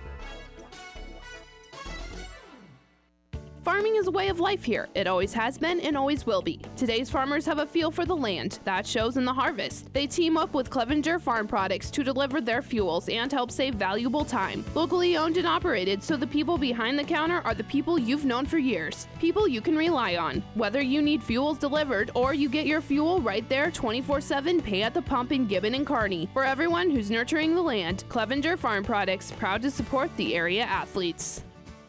Farming is a way of life here. It always has been and always will be. Today's farmers have a feel for the land. That shows in the harvest. They team up with Clevenger Farm Products to deliver their fuels and help save valuable time. Locally owned and operated, so the people behind the counter are the people you've known for years. People you can rely on. Whether you need fuels delivered or you get your fuel right there 24/7, pay at the pump in Gibbon and Kearney. For everyone who's nurturing the land, Clevenger Farm Products, proud to support the area athletes.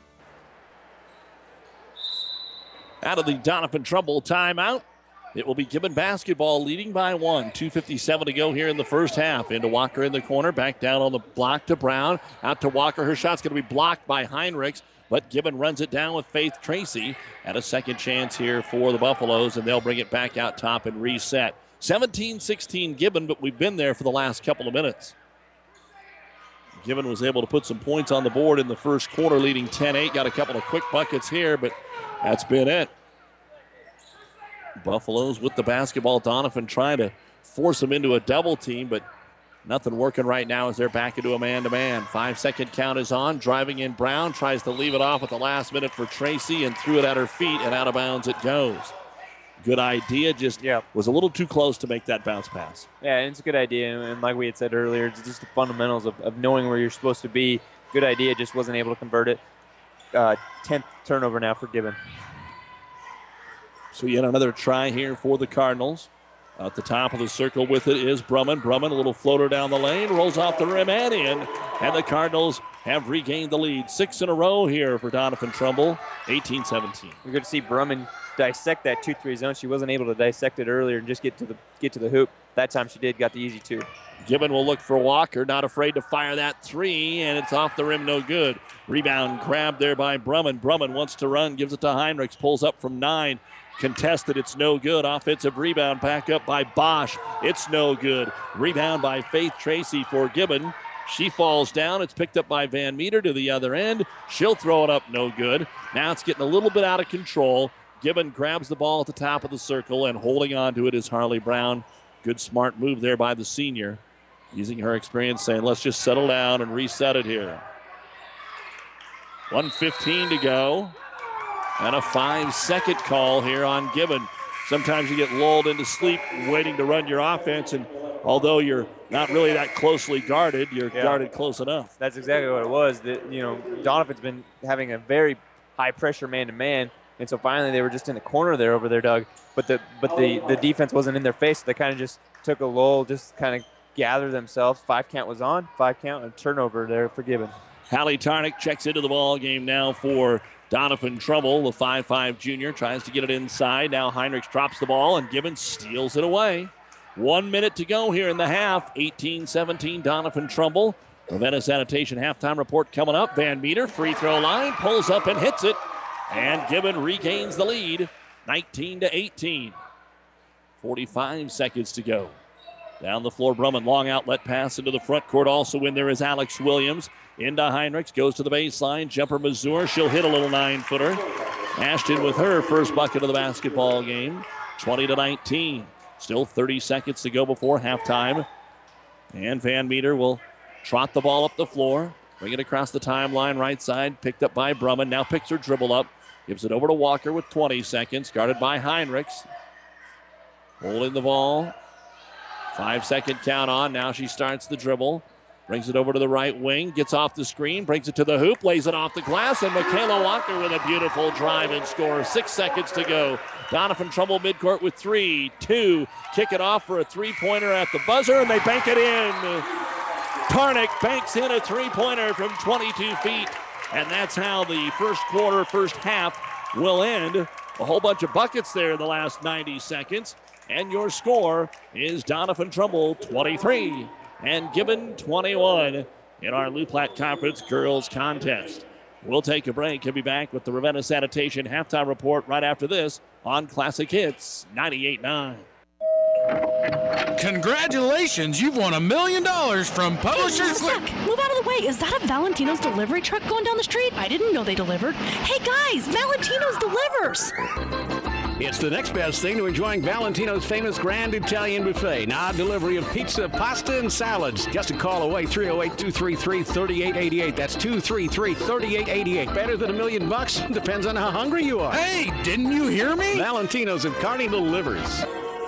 Out of the Donovan Trumbull timeout, it will be Gibbon basketball leading by 1. 2:57 to go here in the first half. Into Walker in the corner, back down on the block to Brown. Out to Walker. Her shot's going to be blocked by Heinrichs, but Gibbon runs it down with Faith Tracy. And a second chance here for the Buffaloes, and they'll bring it back out top and reset. 17-16 Gibbon, but we've been there for the last couple of minutes. Gibbon was able to put some points on the board in the first quarter, leading 10-8. Got a couple of quick buckets here, but that's been it. Buffaloes with the basketball. Donovan trying to force them into a double team, but nothing working right now as they're back into a man-to-man. 5-second count is on. Driving in Brown. Tries to leave it off at the last minute for Tracy and threw it at her feet, and out of bounds it goes. Good idea, just was a little too close to make that bounce pass. Yeah, and it's a good idea, and like we had said earlier, it's just the fundamentals of knowing where you're supposed to be. Good idea, just wasn't able to convert it. 10th turnover now for Gibbon. So yet another try here for the Cardinals. At the top of the circle with it is Brumman. Brumman, a little floater down the lane, rolls off the rim and in. And the Cardinals have regained the lead. 6 in a row here for Doniphan Trumbull, 18-17. You're good to see Brumman dissect that 2-3 zone. She wasn't able to dissect it earlier and just get to the hoop. That time she did, got the easy 2. Gibbon will look for Walker, not afraid to fire that 3, and it's off the rim, no good. Rebound grabbed there by Brumman. Brumman wants to run, gives it to Heinrichs, pulls up from 9. Contested, it's no good. Offensive rebound back up by Bosch. It's no good. Rebound by Faith Tracy for Gibbon. She falls down. It's picked up by Van Meter to the other end. She'll throw it up, no good. Now it's getting a little bit out of control. Gibbon grabs the ball at the top of the circle, and holding on to it is Harley Brown. Good smart move there by the senior. Using her experience, saying, let's just settle down and reset it here. 1:15 to go. And a 5-second call here on Gibbon. Sometimes you get lulled into sleep waiting to run your offense, and although you're not really that closely guarded, you're guarded close enough. That's exactly what it was. Doniphan's been having a very high-pressure man-to-man, and so finally they were just in the corner there over there, Doug. But the defense wasn't in their face. They kind of just took a lull, just kind of gathered themselves. 5 count was on, 5 count, and turnover there for Gibbon. Hallie Tarnick checks into the ball game now for Doniphan Trumbull, the 5'5 junior, tries to get it inside. Now Heinrichs drops the ball, and Gibbon steals it away. 1 minute to go here in the half. 18-17, Doniphan Trumbull. Ravenna Sanitation halftime report coming up. Van Meter, free throw line, pulls up and hits it. And Gibbon regains the lead, 19-18. 45 seconds to go. Down the floor, Brumman, long outlet pass into the front court. Also in there is Alex Williams. Into Heinrichs, goes to the baseline. Jumper Mazur, she'll hit a little 9-footer. Ashton with her first bucket of the basketball game, 20-19. Still 30 seconds to go before halftime. And Van Meter will trot the ball up the floor, bring it across the timeline right side, picked up by Brumman. Now picks her dribble up, gives it over to Walker with 20 seconds, guarded by Heinrichs. Holding the ball. 5-second count on. Now she starts the dribble. Brings it over to the right wing, gets off the screen, brings it to the hoop, lays it off the glass, and Michaela Walker with a beautiful drive and score. 6 seconds to go. Doniphan Trumbull midcourt with 3, 2. Kick it off for a three-pointer at the buzzer, and they bank it in. Tarnick banks in a three-pointer from 22 feet, and that's how the first quarter, first half will end. A whole bunch of buckets there in the last 90 seconds, and your score is Doniphan Trumbull 23. And Gibbon 21 in our Lou Platte Conference Girls Contest. We'll take a break and be back with the Ravenna Sanitation halftime report right after this on Classic Hits 98.9. Congratulations, you've won $1 million from Publishers. Hey, move out of the way. Is that a Valentino's delivery truck going down the street? I didn't know they delivered. Hey guys, Valentino's delivers. It's the next best thing to enjoying Valentino's famous Grand Italian Buffet. Now delivery of pizza, pasta, and salads. Just a call away, 308-233-3888. That's 233-3888. Better than $1 million? Depends on how hungry you are. Hey, didn't you hear me? Valentino's at Kearney delivers.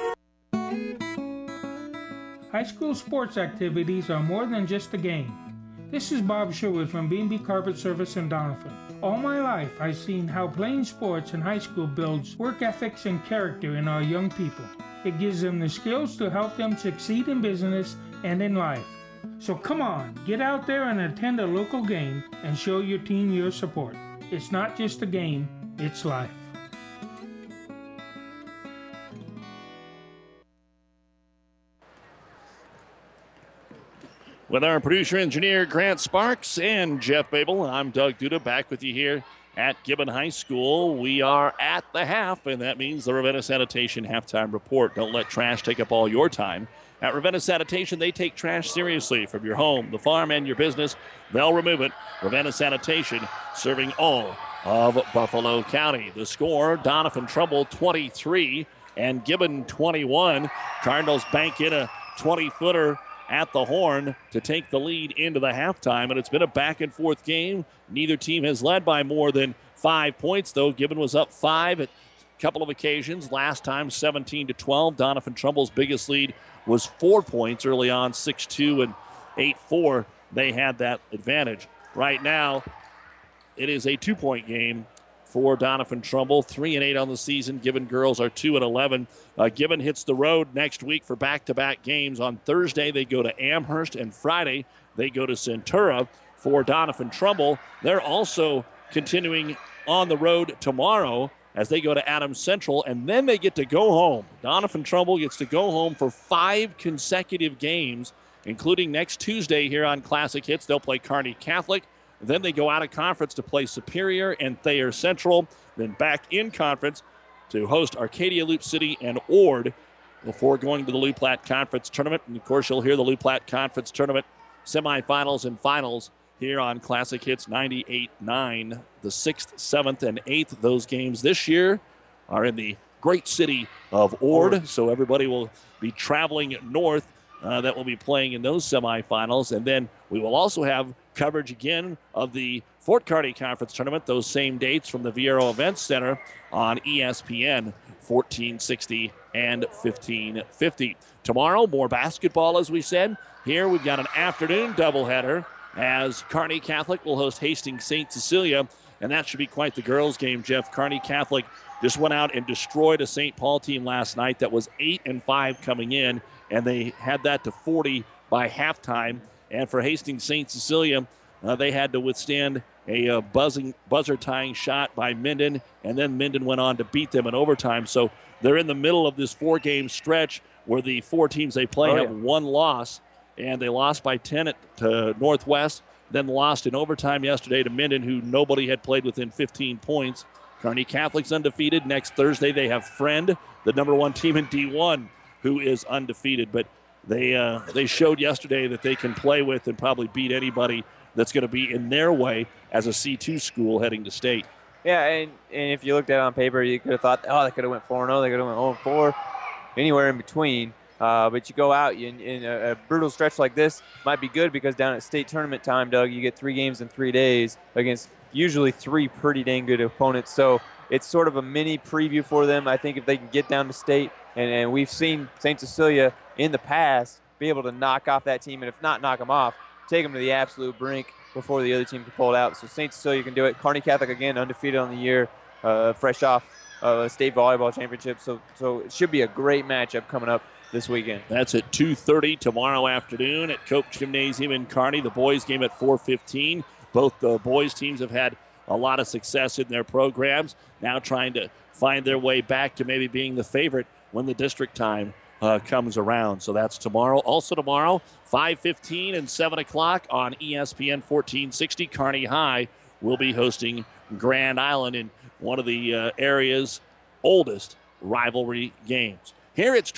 High school sports activities are more than just a game. This is Bob Sherwood from B&B Carpet Service in Doniphan. All my life, I've seen how playing sports in high school builds work ethics and character in our young people. It gives them the skills to help them succeed in business and in life. So come on, get out there and attend a local game and show your team your support. It's not just a game, it's life. With our producer-engineer Grant Sparks and Jeff Babel, I'm Doug Duda, back with you here at Gibbon High School. We are at the half, and that means the Ravenna Sanitation halftime report. Don't let trash take up all your time. At Ravenna Sanitation, they take trash seriously from your home, the farm, and your business. They'll remove it. Ravenna Sanitation, serving all of Buffalo County. The score, Doniphan Trumbull 23 and Gibbon 21. Cardinals bank in a 20-footer at the horn to take the lead into the halftime, and it's been a back-and-forth game. Neither team has led by more than 5 points, though. Gibbon was up 5 at a couple of occasions. Last time, 17-12. Doniphan Trumbull's biggest lead was 4 points early on, 6-2 and 8-4. They had that advantage. Right now, it is a 2-point game for Doniphan Trumbull. 3-8 on the season. Gibbon girls are 2-11. Gibbon hits the road next week for back-to-back games. On Thursday, they go to Amherst, and Friday, they go to Centura. For Doniphan Trumbull, they're also continuing on the road tomorrow as they go to Adams Central, and then they get to go home. Doniphan Trumbull gets to go home for 5 consecutive games, including next Tuesday here on Classic Hits. They'll play Kearney Catholic. Then they go out of conference to play Superior and Thayer Central. Then back in conference to host Arcadia, Loop City, and Ord before going to the Loup Platte Conference Tournament. And, of course, you'll hear the Loup Platte Conference Tournament semifinals and finals here on Classic Hits 98.9. The 6th, 7th, and 8th. Those games this year are in the great city of Ord. So everybody will be traveling north that will be playing in those semifinals. And then we will also have coverage again of the Fort Kearney Conference Tournament, those same dates from the Viero Events Center on ESPN 1460 and 1550. Tomorrow, more basketball, as we said. Here we've got an afternoon doubleheader as Kearney Catholic will host Hastings St. Cecilia, and that should be quite the girls' game, Jeff. Kearney Catholic just went out and destroyed a St. Paul team last night that was 8-5 coming in, and they had that to 40 by halftime. And for Hastings St. Cecilia, they had to withstand a buzzer-tying shot by Minden, and then Minden went on to beat them in overtime. So they're in the middle of this 4-game stretch where the 4 teams they play have one loss, and they lost by 10 to Northwest, then lost in overtime yesterday to Minden, who nobody had played within 15 points. Kearney Catholic's undefeated. Next Thursday, they have Friend, the number 1 team in D1, who is undefeated. But they showed yesterday that they can play with and probably beat anybody that's going to be in their way as a C2 school heading to state. Yeah, and if you looked at it on paper, you could have thought, they could have went 4-0, they could have went 0-4, anywhere in between. But you go out in a brutal stretch like this, might be good because down at state tournament time, Doug, you get 3 games in 3 days against usually 3 pretty dang good opponents. So it's sort of a mini preview for them. I think if they can get down to state, and we've seen St. Cecilia in the past be able to knock off that team, and if not knock them off, take them to the absolute brink before the other team can pull it out. So St. Cecilia can do it. Kearney Catholic, again, undefeated on the year, fresh off a state volleyball championship. So it should be a great matchup coming up this weekend. That's at 2:30 tomorrow afternoon at Cope Gymnasium in Kearney. The boys game at 4:15. Both the boys teams have had a lot of success in their programs, now trying to find their way back to maybe being the favorite when the district time comes around. So that's tomorrow. Also tomorrow, 5:15 and 7 o'clock on ESPN 1460. Kearney High will be hosting Grand Island in one of the area's oldest rivalry games. Here it's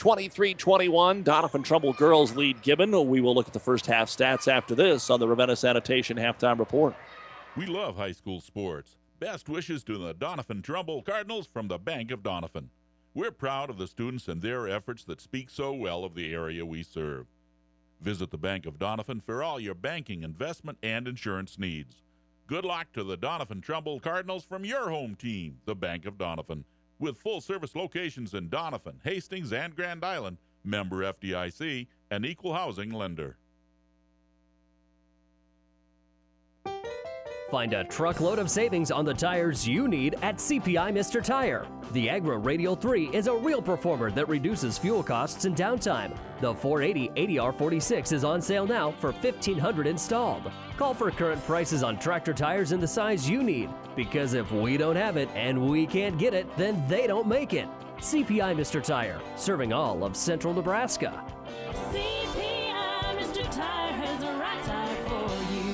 23-21. Doniphan Trumbull girls lead Gibbon. We will look at the first half stats after this on the Ravenna Sanitation Halftime Report. We love high school sports. Best wishes to the Doniphan Trumbull Cardinals from the Bank of Doniphan. We're proud of the students and their efforts that speak so well of the area we serve. Visit the Bank of Doniphan for all your banking, investment, and insurance needs. Good luck to the Doniphan Trumbull Cardinals from your home team, the Bank of Doniphan. With full-service locations in Doniphan, Hastings, and Grand Island, member FDIC, an equal housing lender. Find a truckload of savings on the tires you need at CPI Mr. Tire. The Agra Radial 3 is a real performer that reduces fuel costs and downtime. The 480 80R46 is on sale now for $1,500 installed. Call for current prices on tractor tires in the size you need, because if we don't have it and we can't get it, then they don't make it. CPI Mr. Tire, serving all of central Nebraska. CPI Mr. Tire has the right tire for you.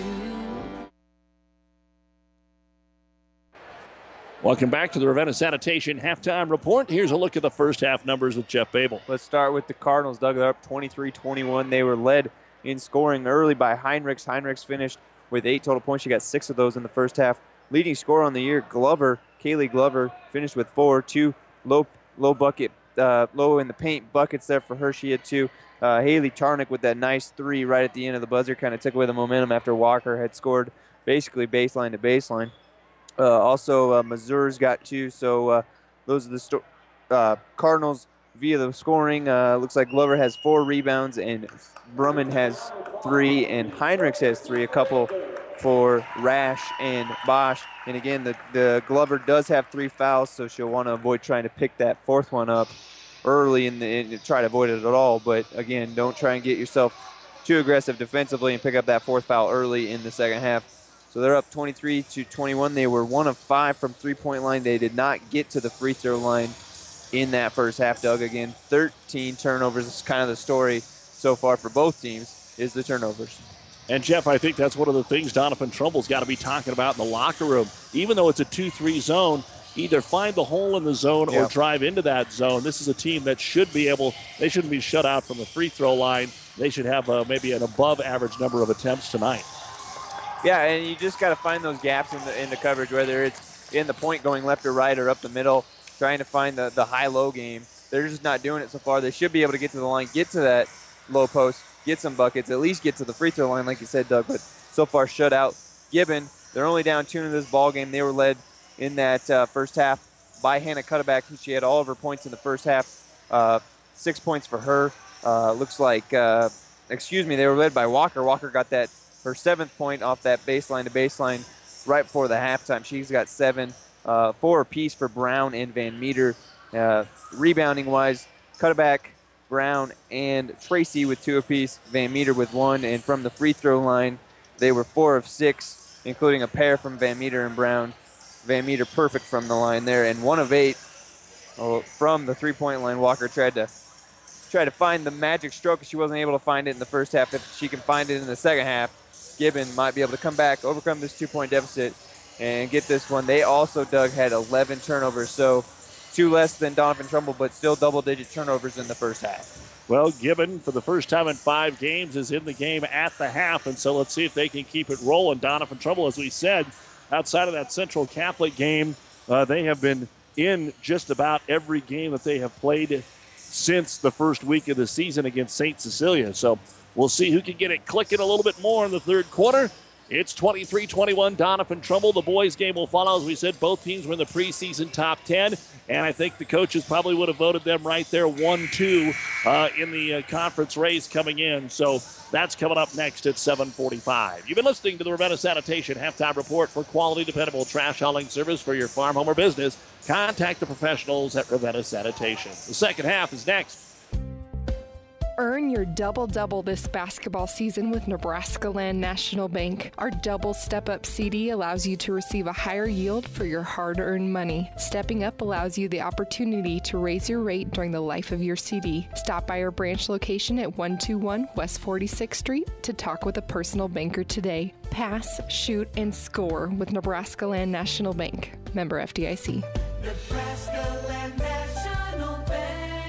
Welcome back to the Ravenna Sanitation Halftime Report. Here's a look at the first half numbers with Jeff Babel. Let's start with the Cardinals. Doug, they're up 23-21. They were led in scoring early by Heinrichs. Heinrichs finished with 8 total points. She got 6 of those in the first half. Leading scorer on the year, Glover, Kaylee Glover, finished with 4. 2 low in the paint buckets there for her. She had 2. Haley Tarnick with that nice 3 right at the end of the buzzer, kind of took away the momentum after Walker had scored basically baseline to baseline. Also, Mazur's got 2, so those are the Cardinals via the scoring. Looks like Glover has 4 rebounds, and Brumman has 3, and Heinrichs has 3, a couple for Rash and Bosch. And again, the Glover does have 3 fouls, so she'll want to avoid trying to pick that 4th one up early and try to avoid it at all. But again, don't try and get yourself too aggressive defensively and pick up that 4th foul early in the second half. So they're up 23-21. They were 1 of 5 from three-point line. They did not get to the free throw line in that first half, Doug. Again, 13 turnovers. This is kind of the story so far for both teams, is the turnovers. And, Jeff, I think that's one of the things Doniphan Trumble's got to be talking about in the locker room. Even though it's a 2-3 zone, either find the hole in the zone or drive into that zone. This is a team that should be able – they shouldn't be shut out from the free throw line. They should have maybe an above-average number of attempts tonight. Yeah, and you just got to find those gaps in the coverage, whether it's in the point going left or right or up the middle, trying to find the high-low game. They're just not doing it so far. They should be able to get to the line, get to that low post, get some buckets, at least get to the free throw line, like you said, Doug, but so far shut out. Gibbon, they're only down 2 in this ball game. They were led in that first half by Hannah Cutterback. She had all of her points in the first half, 6 points for her. Looks like, they were led by Walker. Walker got her 7th point off that baseline to baseline right before the halftime. She's got 7, 4 apiece for Brown and Van Meter. Rebounding-wise, Cutterback, Brown, and Tracy with 2 apiece, Van Meter with 1, and from the free throw line, they were 4 of 6, including a pair from Van Meter and Brown. Van Meter perfect from the line there, and 1 of 8 from the three-point line. Walker tried to find the magic stroke. She wasn't able to find it in the first half. If she can find it in the second half, Gibbon might be able to come back, overcome this 2-point deficit, and get this one. They also, Doug, had 11 turnovers, so 2 less than Doniphan Trumbull, but still double-digit turnovers in the first half. Well, Gibbon, for the first time in 5 games, is in the game at the half, and so let's see if they can keep it rolling. Doniphan Trumbull, as we said, outside of that Central Catholic game, they have been in just about every game that they have played since the first week of the season against St. Cecilia. So we'll see who can get it clicking a little bit more in the third quarter. It's 23-21, Doniphan Trumbull. The boys' game will follow. As we said, both teams were in the preseason top 10, and I think the coaches probably would have voted them right there 1-2 in the conference race coming in. So that's coming up next at 7:45. You've been listening to the Ravenna Sanitation Halftime Report. For quality, dependable trash hauling service for your farm, home, or business, contact the professionals at Ravenna Sanitation. The second half is next. Earn your double-double this basketball season with Nebraska Land National Bank. Our double step-up CD allows you to receive a higher yield for your hard-earned money. Stepping up allows you the opportunity to raise your rate during the life of your CD. Stop by our branch location at 121 West 46th Street to talk with a personal banker today. Pass, shoot, and score with Nebraska Land National Bank. Member FDIC. Nebraska Land National Bank.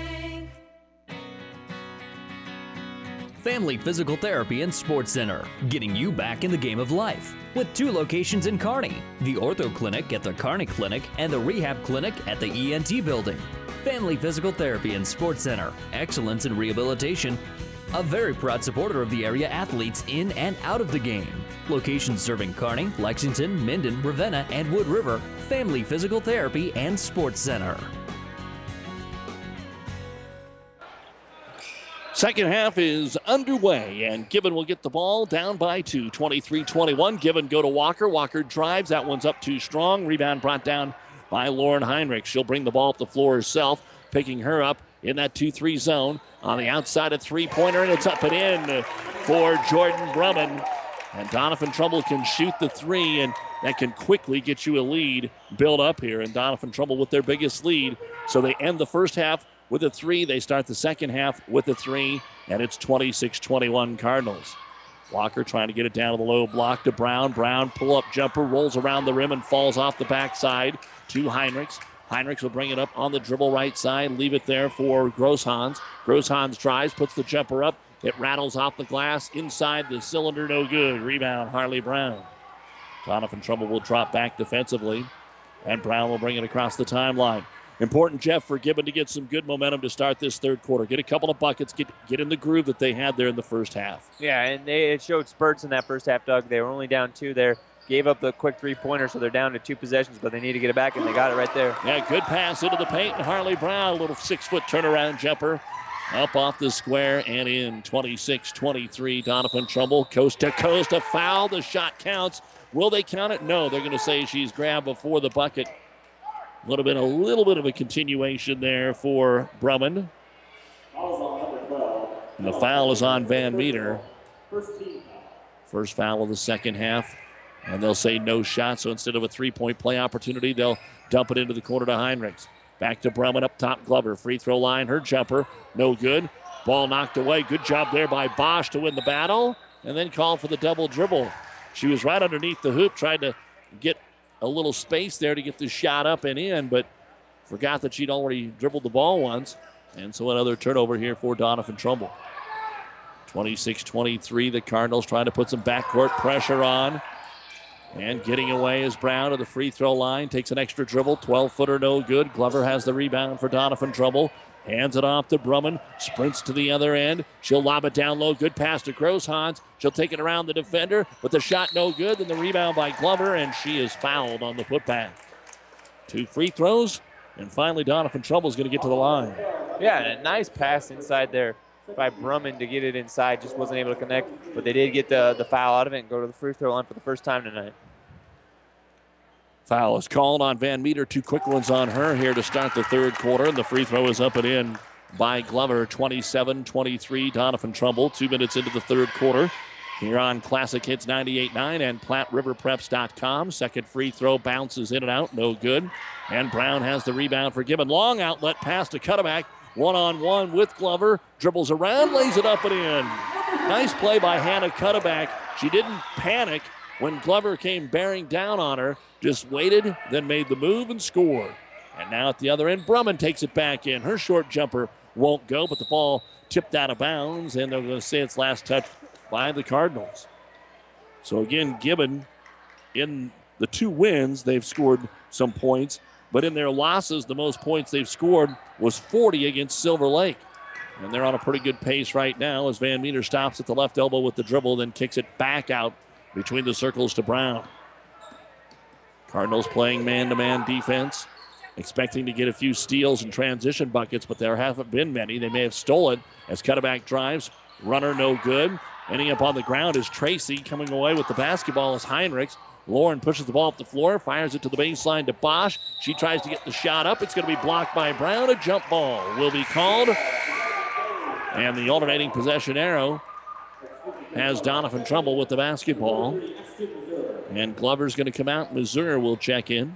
Family Physical Therapy and Sports Center, getting you back in the game of life. With 2 locations in Kearney, the Ortho Clinic at the Kearney Clinic and the Rehab Clinic at the ENT Building. Family Physical Therapy and Sports Center, excellence in rehabilitation. A very proud supporter of the area athletes in and out of the game. Locations serving Kearney, Lexington, Minden, Ravenna, and Wood River. Family Physical Therapy and Sports Center. Second half is underway, and Gibbon will get the ball down by 2, 23-21. Gibbon go to Walker. Walker drives. That one's up too strong. Rebound brought down by Lauren Heinrich. She'll bring the ball up the floor herself, picking her up in that 2-3 zone on the outside of three-pointer, and it's up and in for Jordan Brumman. And Doniphan Trumbull can shoot the 3, and that can quickly get you a lead build up here. And Doniphan Trumbull with their biggest lead. So they end the first half with a 3. They start the second half with a 3, and it's 26-21 Cardinals. Walker trying to get it down to the low block to Brown. Brown pull-up jumper, rolls around the rim and falls off the backside to Heinrichs. Heinrichs will bring it up on the dribble right side, leave it there for Grosshans. Grosshans tries, puts the jumper up. It rattles off the glass inside the cylinder, no good. Rebound, Harley Brown. Doniphan Trumbull will drop back defensively, and Brown will bring it across the timeline. Important, Jeff, for Gibbon to get some good momentum to start this third quarter. Get a couple of buckets, get in the groove that they had there in the first half. Yeah, and it showed spurts in that first half, Doug. They were only down 2 there. Gave up the quick 3-pointer, so they're down to 2 possessions, but they need to get it back, and they got it right there. Yeah, good pass into the paint, and Harley Brown, a little 6-foot turnaround jumper. Up off the square and in. 26-23, Doniphan Trumbull, coast to coast, a foul. The shot counts. Will they count it? No, they're going to say she's grabbed before the bucket. Would have been a little bit of a continuation there for Brummond. And the foul is on Van Meter. First foul of the second half. And they'll say no shot, so instead of a three-point play opportunity, they'll dump it into the corner to Heinrichs. Back to Brummond up top. Glover, free throw line, her jumper, no good. Ball knocked away. Good job there by Bosch to win the battle, and then called for the double dribble. She was right underneath the hoop, tried to get a little space there to get the shot up and in, but forgot that she'd already dribbled the ball once. And so another turnover here for Doniphan Trumbull. 26-23, the Cardinals trying to put some backcourt pressure on. And getting away is Brown to the free throw line. Takes an extra dribble. 12-footer, no good. Glover has the rebound for Doniphan Trumbull. Hands it off to Brummond. Sprints to the other end. She'll lob it down low. Good pass to Grosshans. She'll take it around the defender, but the shot no good. Then the rebound by Glover, and she is fouled on the putback. 2 free throws, and finally Doniphan Trumbull is going to get to the line. Yeah, and a nice pass inside there by Brummond to get it inside. Just wasn't able to connect, but they did get the foul out of it and go to the free throw line for the first time tonight. Foul is called on Van Meter. 2 quick ones on her here to start the third quarter, and the free throw is up and in by Glover. 27-23, Doniphan Trumbull. 2 minutes into the third quarter here on Classic Hits 98.9 and PlatteRiverPreps.com. Second free throw bounces in and out, no good. And Brown has the rebound for Gibbon. Long outlet pass to Cutterback. One-on-one with Glover. Dribbles around, lays it up and in. Nice play by Hannah Cutterback. She didn't panic when Glover came bearing down on her. Just waited, then made the move and scored. And now at the other end, Brummond takes it back in. Her short jumper won't go, but the ball tipped out of bounds, and they're going to say it's last touch by the Cardinals. So again, Gibbon, in the 2 wins, they've scored some points, but in their losses, the most points they've scored was 40 against Silver Lake. And they're on a pretty good pace right now as Van Meter stops at the left elbow with the dribble, then kicks it back out between the circles to Brown. Cardinals playing man-to-man defense, expecting to get a few steals and transition buckets, but there haven't been many. They may have stolen as Cutterback drives. Runner no good. Ending up on the ground is Tracy. Coming away with the basketball is Heinrichs. Lauren pushes the ball up the floor, fires it to the baseline to Bosch. She tries to get the shot up. It's going to be blocked by Brown. A jump ball will be called. And the alternating possession arrow has Doniphan Trumbull with the basketball. And Glover's going to come out. Missouri will check in.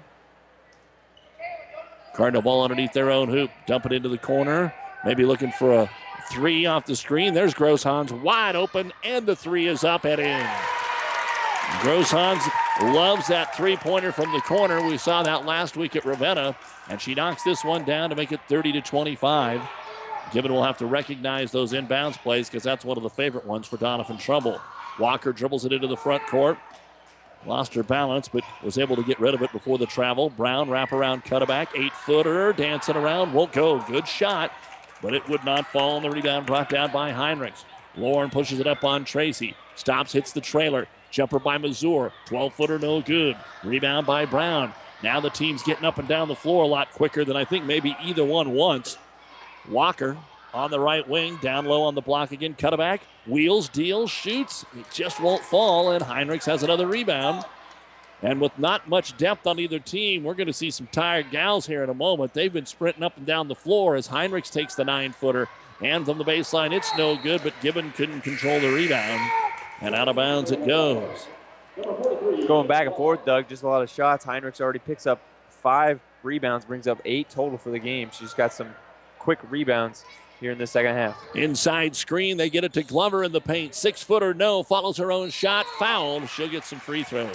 Cardinal ball underneath their own hoop. Dump it into the corner. Maybe looking for a 3 off the screen. There's Grosshans wide open, and the 3 is up and in. Grosshans loves that 3-pointer from the corner. We saw that last week at Ravenna, and she knocks this one down to make it 30-25. Gibbon will have to recognize those inbounds plays because that's one of the favorite ones for Doniphan Trumbull. Walker dribbles it into the front court. Lost her balance, but was able to get rid of it before the travel. Brown wraparound Cutterback, 8-footer, dancing around, won't go. Good shot, but it would not fall on the rebound brought down by Heinrichs. Lauren pushes it up on Tracy. Stops, hits the trailer. Jumper by Mazur. 12-footer, no good. Rebound by Brown. Now the team's getting up and down the floor a lot quicker than I think maybe either one wants. Walker on the right wing, down low on the block again. Cutterback, wheels, deals, shoots. It just won't fall, and Heinrichs has another rebound. And with not much depth on either team, we're going to see some tired gals here in a moment. They've been sprinting up and down the floor as Heinrichs takes the 9-footer. And from the baseline, it's no good, but Gibbon couldn't control the rebound. And out of bounds it goes. Going back and forth, Doug, just a lot of shots. Heinrichs already picks up 5 rebounds, brings up 8 total for the game. She's got some quick rebounds here in the second half. Inside screen, they get it to Glover in the paint. 6-footer, no, follows her own shot, fouled. She'll get some free throws.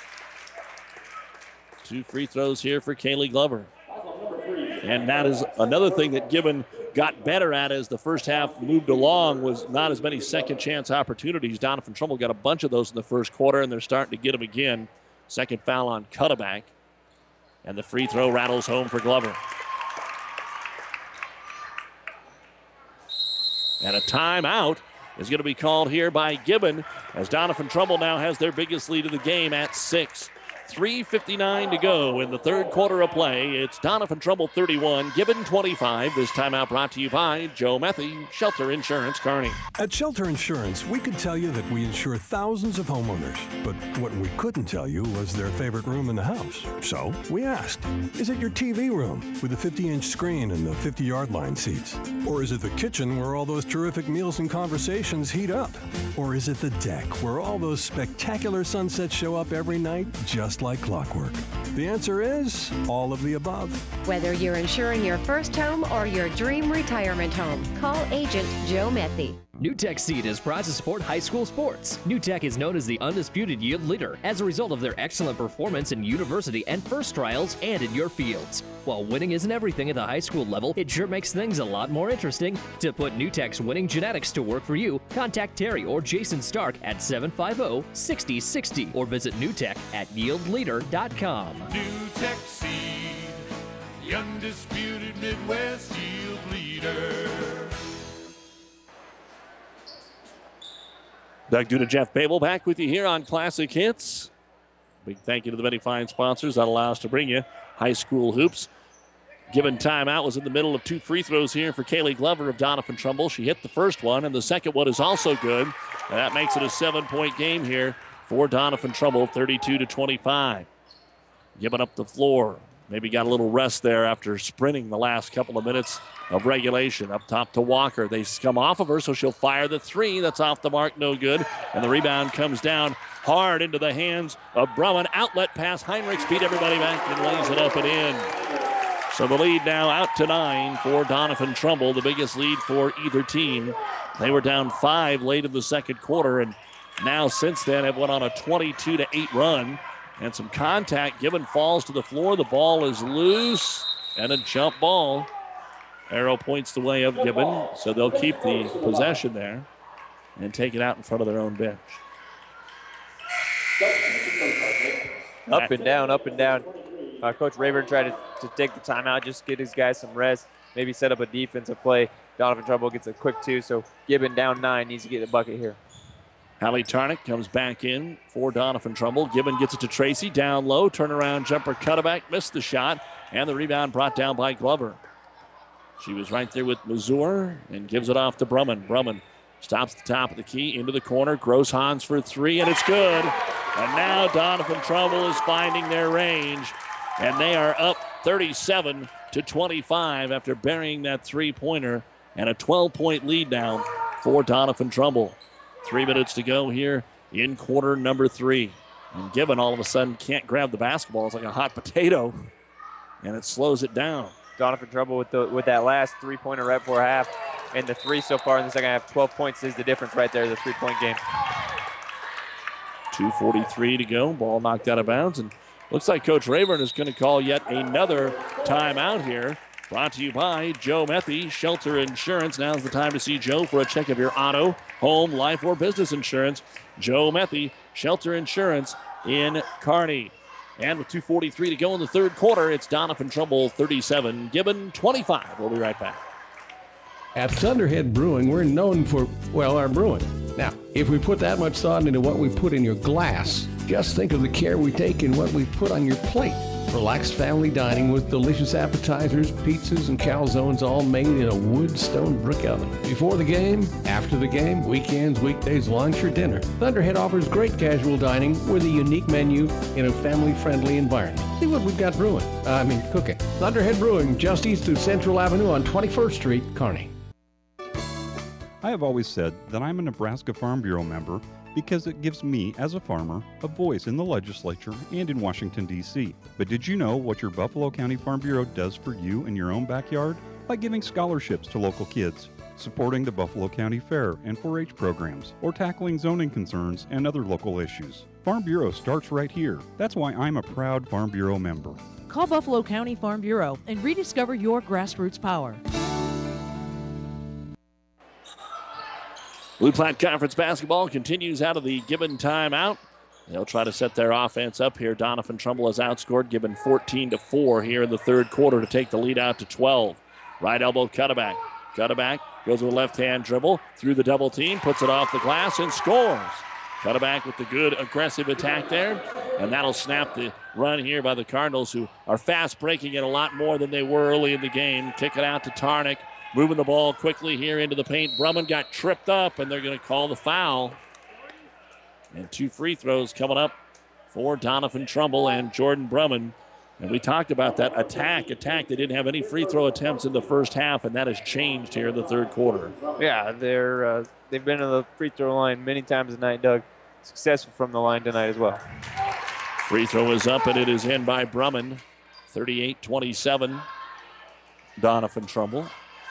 2 free throws here for Kaylee Glover. And that is another thing that Gibbon got better at as the first half moved along, was not as many second chance opportunities. Doniphan Trumbull got a bunch of those in the first quarter, and they're starting to get them again. Second foul on Cutterback. And the free throw rattles home for Glover. And a timeout is going to be called here by Gibbon as Doniphan Trumbull now has their biggest lead of the game at 6. 3:59 to go in the third quarter of play. It's Doniphan Trumbull 31, Gibbon 25. This timeout brought to you by Joe Methy, Shelter Insurance, Kearney. At Shelter Insurance, we could tell you that we insure thousands of homeowners, but what we couldn't tell you was their favorite room in the house. So we asked, is it your TV room with the 50-inch screen and the 50-yard line seats? Or is it the kitchen where all those terrific meals and conversations heat up? Or is it the deck where all those spectacular sunsets show up every night just like clockwork? The answer is all of the above. Whether you're insuring your first home or your dream retirement home, call Agent Joe Methy. NewTek Seed is proud to support high school sports. NewTek is known as the undisputed yield leader as a result of their excellent performance in university and first trials and in your fields. While winning isn't everything at the high school level, it sure makes things a lot more interesting. To put NewTek's winning genetics to work for you, contact Terry or Jason Stark at 750-6060 or visit NewTek at yieldleader.com. NewTek Seed, the undisputed Midwest yield leader. Doug Duda, Jeff Babel back with you here on Classic Hits. Big thank you to the many fine sponsors that allow us to bring you high school hoops. Given timeout was in the middle of two free throws here for Kaylee Glover of Doniphan Trumbull. She hit the first one, and the second one is also good. And that makes it a 7-point game here for Doniphan Trumbull, 32-25. Giving up the floor. Maybe got a little rest there after sprinting the last couple of minutes of regulation. Up top to Walker. They come off of her, so she'll fire the three. That's off the mark, no good. And the rebound comes down hard into the hands of Brumman. Outlet pass. Heinrichs beat everybody back and lays it up and in. So the lead now out to 9 for Doniphan Trumbull, the biggest lead for either team. They were down 5 late in the second quarter, and now since then have went on a 22-8 run. And some contact. Gibbon falls to the floor. The ball is loose and a jump ball. Arrow points the way of Gibbon, so they'll keep the possession there and take it out in front of their own bench. Up and down, up and down. Coach Rayburn tried to take the timeout, just get his guys some rest, maybe set up a defensive play. Doniphan Trumbull gets a quick 2, so Gibbon down 9, needs to get the bucket here. Hallie Tarnick comes back in for Doniphan Trumbull. Gibbon gets it to Tracy, down low, turnaround jumper, cutback, missed the shot, and the rebound brought down by Glover. She was right there with Mazur and gives it off to Brumman. Brumman stops at the top of the key, into the corner, Gross-Hans for 3, and it's good. And now Doniphan Trumbull is finding their range, and they are up 37-25 after burying that three-pointer, and a 12-point lead now for Doniphan Trumbull. 3 minutes to go here in quarter number 3. And Gibbon all of a sudden can't grab the basketball. It's like a hot potato, and it slows it down. Doniphan Trumbull with that last three-pointer right before half, and the 3 so far in the second half. 12 points is the difference right there, the three-point game. 2:43 to go. Ball knocked out of bounds, and looks like Coach Rayburn is going to call yet another timeout here. Brought to you by Joe Methy, Shelter Insurance. Now's the time to see Joe for a check of your auto, home, life, or business insurance. Joe Methy, Shelter Insurance in Kearney. And with 2:43 to go in the third quarter, it's Doniphan Trumbull 37, Gibbon 25. We'll be right back. At Thunderhead Brewing, we're known for, well, our brewing. Now, if we put that much thought into what we put in your glass, just think of the care we take in what we put on your plate. Relaxed family dining with delicious appetizers, pizzas, and calzones, all made in a wood stone brick oven. Before the game, after the game, weekends, weekdays, lunch, or dinner, Thunderhead offers great casual dining with a unique menu in a family-friendly environment. See what we've got cooking. Thunderhead Brewing, just east of Central Avenue on 21st Street, Kearney. I have always said that I'm a Nebraska Farm Bureau member because it gives me, as a farmer, a voice in the legislature and in Washington, D.C. But did you know what your Buffalo County Farm Bureau does for you in your own backyard? By giving scholarships to local kids, supporting the Buffalo County Fair and 4-H programs, or tackling zoning concerns and other local issues. Farm Bureau starts right here. That's why I'm a proud Farm Bureau member. Call Buffalo County Farm Bureau and rediscover your grassroots power. Blue Platte Conference basketball continues out of the Gibbon timeout. They'll try to set their offense up here. Doniphan Trumbull has outscored Gibbon 14-4 here in the third quarter to take the lead out to 12. Right elbow cutback. Cutback goes with a left-hand dribble through the double team, puts it off the glass and scores. Cutback with the good aggressive attack there. And that'll snap the run here by the Cardinals, who are fast breaking it a lot more than they were early in the game. Kick it out to Tarnick. Moving the ball quickly here into the paint. Brumman got tripped up, and they're going to call the foul. And 2 free throws coming up for Doniphan Trumbull and Jordan Brumman. And we talked about that attack. They didn't have any free throw attempts in the first half, and that has changed here in the third quarter. Yeah, they've been to the free throw line many times tonight, Doug. Successful from the line tonight as well. Free throw is up, and it is in by Brumman. 38-27, Doniphan Trumbull.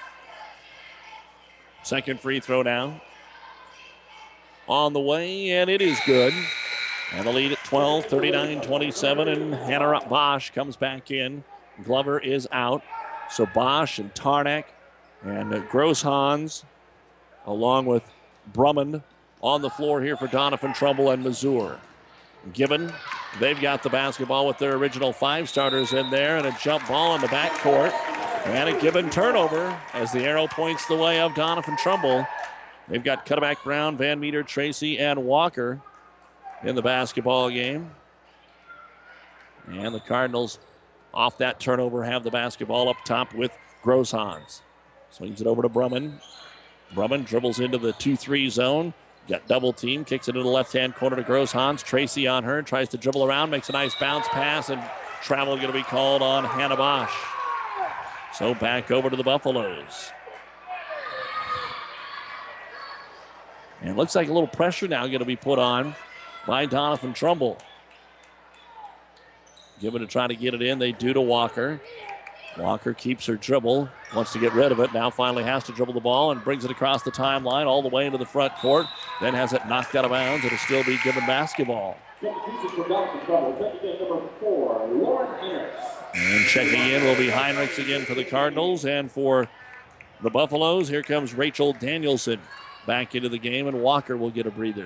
Second free throw now. On the way, and it is good. And the lead at 12, 39-27, and Hannah Bosch comes back in. Glover is out. So Bosch and Tarnack and Grosshans, along with Brumman, on the floor here for Doniphan Trumbull and Mazur. Gibbon, they've got the basketball with their original 5 starters in there, and a jump ball in the backcourt. And a Gibbon turnover as the arrow points the way of Doniphan Trumbull. They've got Cutterback, Brown, Van Meter, Tracy, and Walker in the basketball game. And the Cardinals, off that turnover, have the basketball up top with Grosshans. Swings it over to Brumman. Brumman dribbles into the 2-3 zone. Got double team, kicks it into the left-hand corner to Grosshans. Tracy on her, tries to dribble around, makes a nice bounce pass, and travel going to be called on Hannah Bosch. So back over to the Buffaloes. And looks like a little pressure now going to be put on by Doniphan Trumbull. Given to try to get it in. They do to Walker. Walker keeps her dribble, wants to get rid of it. Now finally has to dribble the ball and brings it across the timeline all the way into the front court. Then has it knocked out of bounds. It'll still be Gibbon basketball. And checking in will be Heinrichs again for the Cardinals. And for the Buffaloes, here comes Rachel Danielson back into the game, and Walker will get a breather.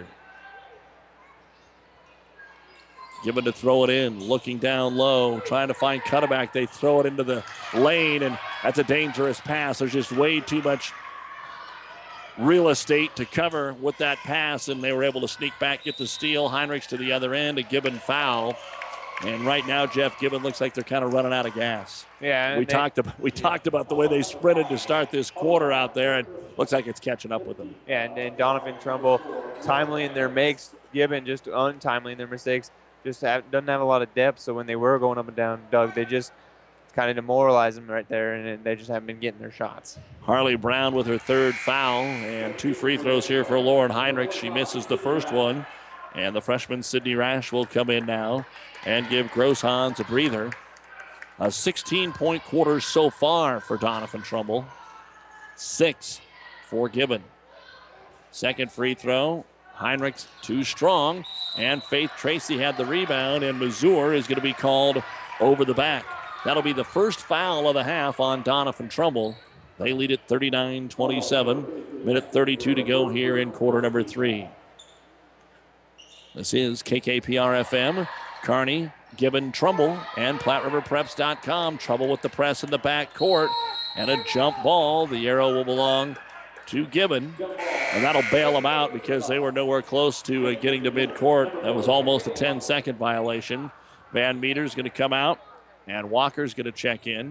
Gibbon to throw it in, looking down low, trying to find Cutterback. They throw it into the lane, and that's a dangerous pass. There's just way too much real estate to cover with that pass, and they were able to sneak back, get the steal. Heinrichs to the other end, a Gibbon foul. And right now, Jeff, Gibbon looks like they're kind of running out of gas. Yeah, we talked about the way they sprinted to start this quarter out there, and looks like it's catching up with them. Yeah, and Doniphan Trumbull, timely in their makes, Gibbon just untimely in their mistakes. Just doesn't have a lot of depth, so when they were going up and down, Doug, they just kind of demoralized them right there, and they just haven't been getting their shots. Harley Brown with her third foul, and 2 free throws here for Lauren Heinrich. She misses the first one, and the freshman Sydney Rash will come in now and give Grosshans a breather. A 16-point quarter so far for Doniphan Trumbull. 6 for Gibbon. Second free throw. Heinrichs too strong, and Faith Tracy had the rebound, and Mazur is going to be called over the back. That'll be the first foul of the half on Doniphan Trumbull. They lead at 39-27. Minute 32 to go here in quarter number 3. This is KKPR-FM, Kearney, Gibbon, Trumbull, and PlatteRiverPreps.com. Trouble with the press in the back court, and a jump ball. The arrow will belong to Gibbon, and that'll bail them out because they were nowhere close to getting to midcourt. That was almost a 10-second violation. Van Meter's going to come out, and Walker's going to check in.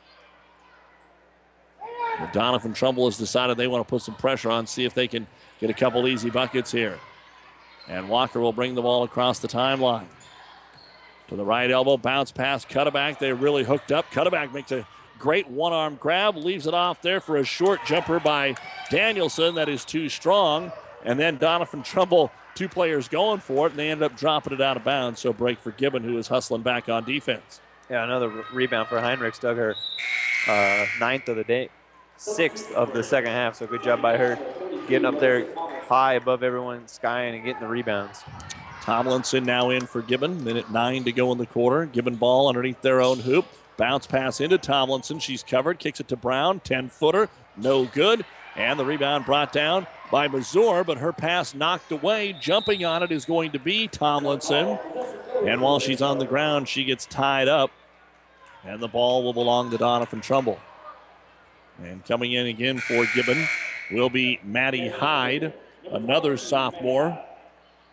But Doniphan Trumbull has decided they want to put some pressure on, see if they can get a couple easy buckets here. And Walker will bring the ball across the timeline. To the right elbow, bounce pass, Cutterback. They really hooked up. Cutterback makes a great one-arm grab, leaves it off there for a short jumper by Danielson that is too strong. And then Doniphan Trumbull, 2 players going for it, and they ended up dropping it out of bounds. So break for Gibbon, who is hustling back on defense. Yeah, another rebound for Heinrichs. Dug her 9th of the day, 6th of the second half. So good job by her getting up there high above everyone, skying and getting the rebounds. Tomlinson now in for Gibbon. Minute 9 to go in the quarter. Gibbon ball underneath their own hoop. Bounce pass into Tomlinson. She's covered. Kicks it to Brown. 10-footer. No good. And the rebound brought down by Mazur, but her pass knocked away. Jumping on it is going to be Tomlinson. And while she's on the ground, she gets tied up. And the ball will belong to Doniphan Trumbull. And coming in again for Gibbon will be Maddie Hyde, another sophomore.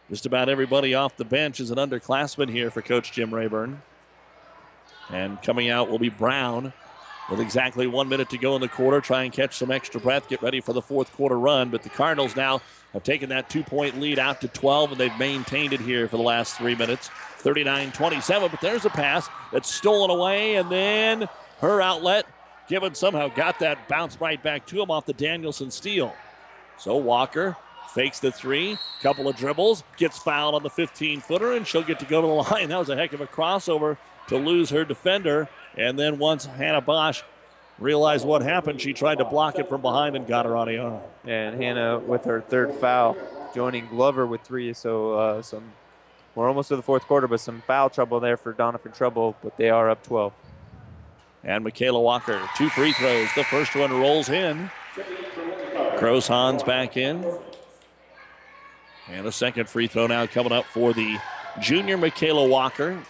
Just about everybody off the bench is an underclassman here for Coach Jim Rayburn. And coming out will be Brown with exactly 1 minute to go in the quarter. Try and catch some extra breath, get ready for the fourth quarter run. But the Cardinals now have taken that 2-point lead out to 12, and they've maintained it here for the last 3 minutes. 39-27, but there's a pass that's stolen away, and then her outlet. Gibbon somehow got that bounce right back to him off the Danielson steal. So Walker fakes the three, couple of dribbles, gets fouled on the 15-footer, and she'll get to go to the line. That was a heck of a crossover to lose her defender. And then once Hannah Bosch realized what happened, she tried to block it from behind and got her on the arm. And Hannah with her third foul, joining Glover with 3. So we're almost to the fourth quarter, but some foul trouble there for Doniphan Trumbull, but they are up 12. And Michaela Walker, 2 free throws. The first one rolls in. Gross-Hans back in. And a second free throw now coming up for the junior Michaela Walker.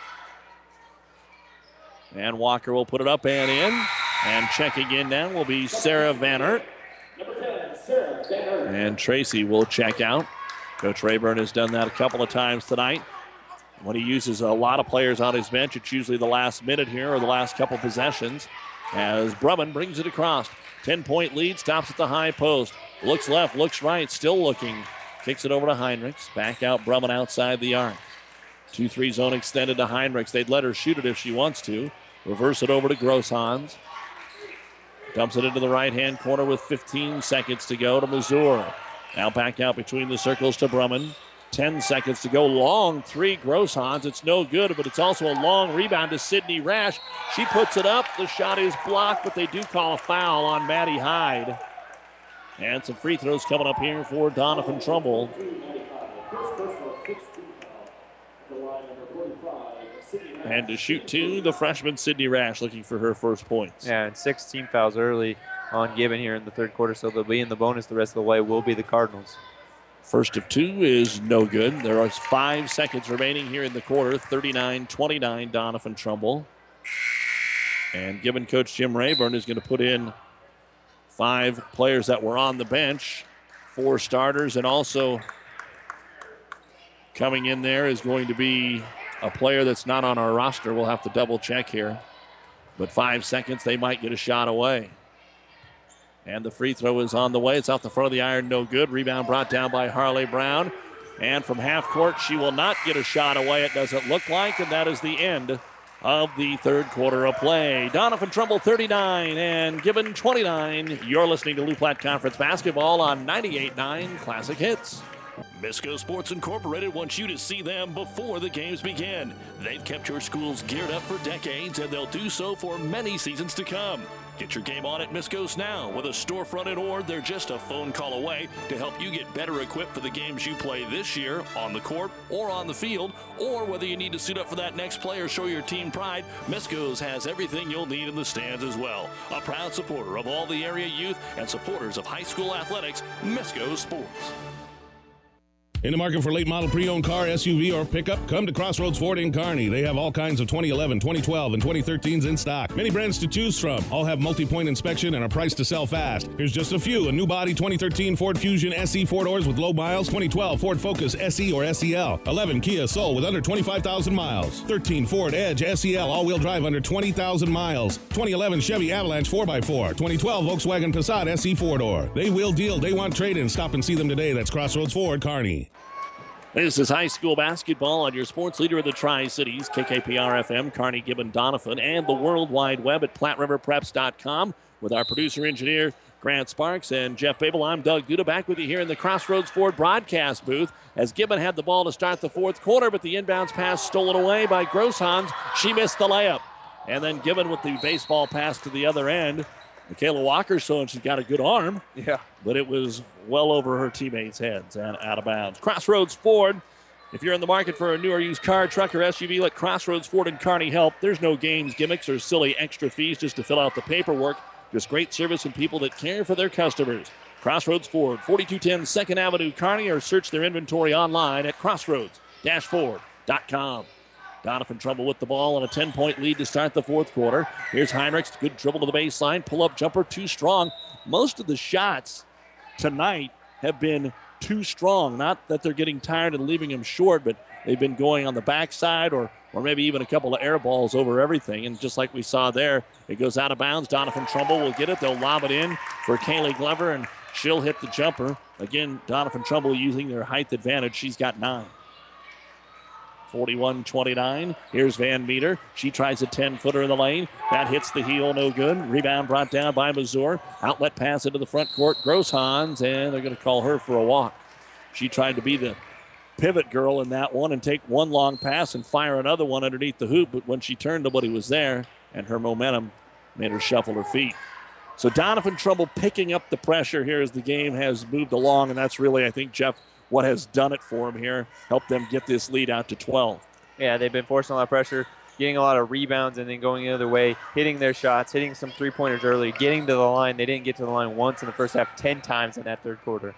And Walker will put it up and in. And checking in now will be Sarah Van Aert. And Tracy will check out. Coach Rayburn has done that a couple of times tonight. When he uses a lot of players on his bench, it's usually the last minute here or the last couple possessions. As Brumman brings it across. 10-point lead, stops at the high post. Looks left, looks right, still looking. Kicks it over to Heinrichs. Back out Brumman outside the arc. 2-3 zone extended to Heinrichs. They'd let her shoot it if she wants to. Reverse it over to Gross-Hans. Dumps it into the right-hand corner with 15 seconds to go to Mazur. Now back out between the circles to Brumman. 10 seconds to go. Long three, Gross-Hans. It's no good, but it's also a long rebound to Sydney Rash. She puts it up. The shot is blocked, but they do call a foul on Maddie Hyde. And some free throws coming up here for Doniphan Trumbull. And to shoot 2, the freshman Sydney Rash looking for her first points. Yeah, and 6 team fouls early on Gibbon here in the third quarter, so they'll be in the bonus the rest of the way. Will be the Cardinals. First of 2 is no good. There are 5 seconds remaining here in the quarter. 39-29, Doniphan Trumbull. And Gibbon coach Jim Rayburn is going to put in 5 players that were on the bench, 4 starters, and also coming in there is going to be a player that's not on our roster. We'll have to double check here. But 5 seconds, they might get a shot away. And the free throw is on the way. It's off the front of the iron, no good. Rebound brought down by Harley Brown. And from half court, she will not get a shot away, it doesn't look like. And that is the end of the third quarter of play. Doniphan Trumbull 39 and Gibbon 29. You're listening to Loup Platte Conference Basketball on 98.9 Classic Hits. Misco Sports Incorporated wants you to see them before the games begin. They've kept your schools geared up for decades, and they'll do so for many seasons to come. Get your game on at Misco's now. With a storefront in Ord, they're just a phone call away to help you get better equipped for the games you play this year on the court or on the field, or whether you need to suit up for that next play or show your team pride, Misco's has everything you'll need in the stands as well. A proud supporter of all the area youth and supporters of high school athletics, Misco Sports. In the market for late model pre-owned car, SUV, or pickup? Come to Crossroads Ford in Kearney. They have all kinds of 2011, 2012, and 2013s in stock. Many brands to choose from. All have multi-point inspection and are priced to sell fast. Here's just a few. A new body 2013 Ford Fusion SE 4-doors with low miles. 2012 Ford Focus SE or SEL. 11 Kia Soul with under 25,000 miles. 13 Ford Edge SEL all-wheel drive under 20,000 miles. 2011 Chevy Avalanche 4x4. 2012 Volkswagen Passat SE 4-door. They will deal. They want trade-in. Stop and see them today. That's Crossroads Ford, Kearney. This is high school basketball on your sports leader of the Tri-Cities, KKPR-FM, Kearney, Gibbon, Doniphan, and the World Wide Web at PlatteRiverPreps.com with our producer-engineer, Grant Sparks and Jeff Babel. I'm Doug Duda back with you here in the Crossroads Ford broadcast booth as Gibbon had the ball to start the fourth quarter, but the inbounds pass stolen away by Gross-Hans. She missed the layup. And then Gibbon with the baseball pass to the other end. Michaela Walker showing she's got a good arm. Yeah. But it was well over her teammates' heads and out of bounds. Crossroads Ford. If you're in the market for a new or used car, truck, or SUV, let Crossroads Ford and Kearney help. There's no games, gimmicks, or silly extra fees just to fill out the paperwork. Just great service and people that care for their customers. Crossroads Ford, 4210 2nd Avenue, Kearney, or search their inventory online at crossroads-ford.com. Doniphan Trumbull with the ball and a 10-point lead to start the fourth quarter. Here's Heinrichs, good dribble to the baseline, pull-up jumper, too strong. Most of the shots tonight have been too strong. Not that they're getting tired and leaving him short, but they've been going on the backside or maybe even a couple of air balls over everything. And just like we saw there, it goes out of bounds. Donovan Trumbull will get it. They'll lob it in for Kaylee Glover, and she'll hit the jumper. Again, Donovan Trumbull using their height advantage. She's got 9. 41-29. Here's Van Meter. She tries a 10-footer in the lane. That hits the heel, no good. Rebound brought down by Mazur. Outlet pass into the front court. Grosshans, and they're going to call her for a walk. She tried to be the pivot girl in that one and take one long pass and fire another one underneath the hoop, but when she turned, nobody was there, and her momentum made her shuffle her feet. So Donovan Trumbull picking up the pressure here as the game has moved along, and that's really, I think, Jeff, what has done it for him here, helped them get this lead out to 12. Yeah, they've been forcing a lot of pressure, getting a lot of rebounds and then going the other way, hitting their shots, hitting some three-pointers early, getting to the line. They didn't get to the line once in the first half, 10 times in that third quarter.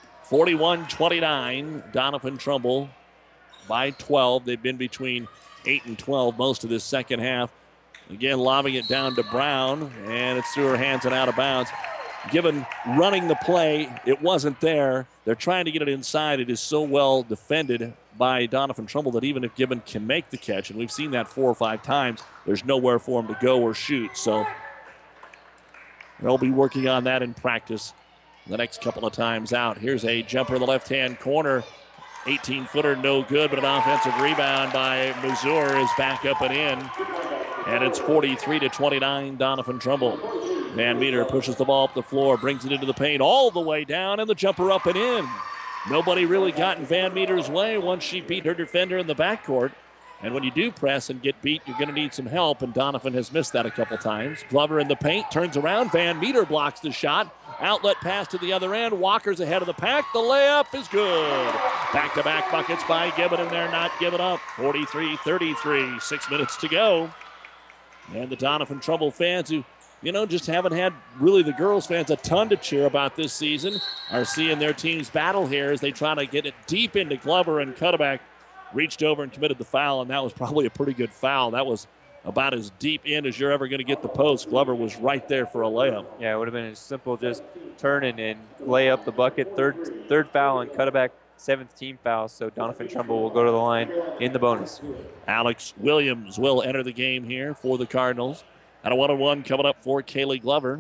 41-29, Donovan Trumbull by 12. They've been between 8 and 12 most of this second half. Again, lobbing it down to Brown, and it's through her hands and out of bounds. Given running the play, it wasn't there. They're trying to get it inside. It is so well defended by Donovan Trumbull that even if Gibbon can make the catch, and we've seen that 4 or 5 times, there's nowhere for him to go or shoot. So they'll be working on that in practice the next couple of times out. Here's a jumper in the left-hand corner. 18-footer, no good, but an offensive rebound by Mazur is back up and in. And it's 43-29, Donovan Trumbull. Van Meter pushes the ball up the floor, brings it into the paint all the way down, and the jumper up and in. Nobody really got in Van Meter's way once she beat her defender in the backcourt. And when you do press and get beat, you're going to need some help, and Donovan has missed that a couple times. Glover in the paint, turns around. Van Meter blocks the shot. Outlet pass to the other end. Walker's ahead of the pack. The layup is good. Back-to-back buckets by Gibbon, and they're not giving up. 43-33, 6 minutes to go. And the Donovan Trumbull fans who, just haven't had really the girls fans a ton to cheer about this season are seeing their teams battle here as they try to get it deep into Glover, and Cutterback reached over and committed the foul, and that was probably a pretty good foul. That was about as deep in as you're ever going to get the post. Glover was right there for a layup. Yeah, it would have been a simple just turn and lay up the bucket. Third foul on Cutterback, 7th team foul, so Donovan Trumbull will go to the line in the bonus. Alex Williams will enter the game here for the Cardinals. And a 1-on-1 coming up for Kaylee Glover.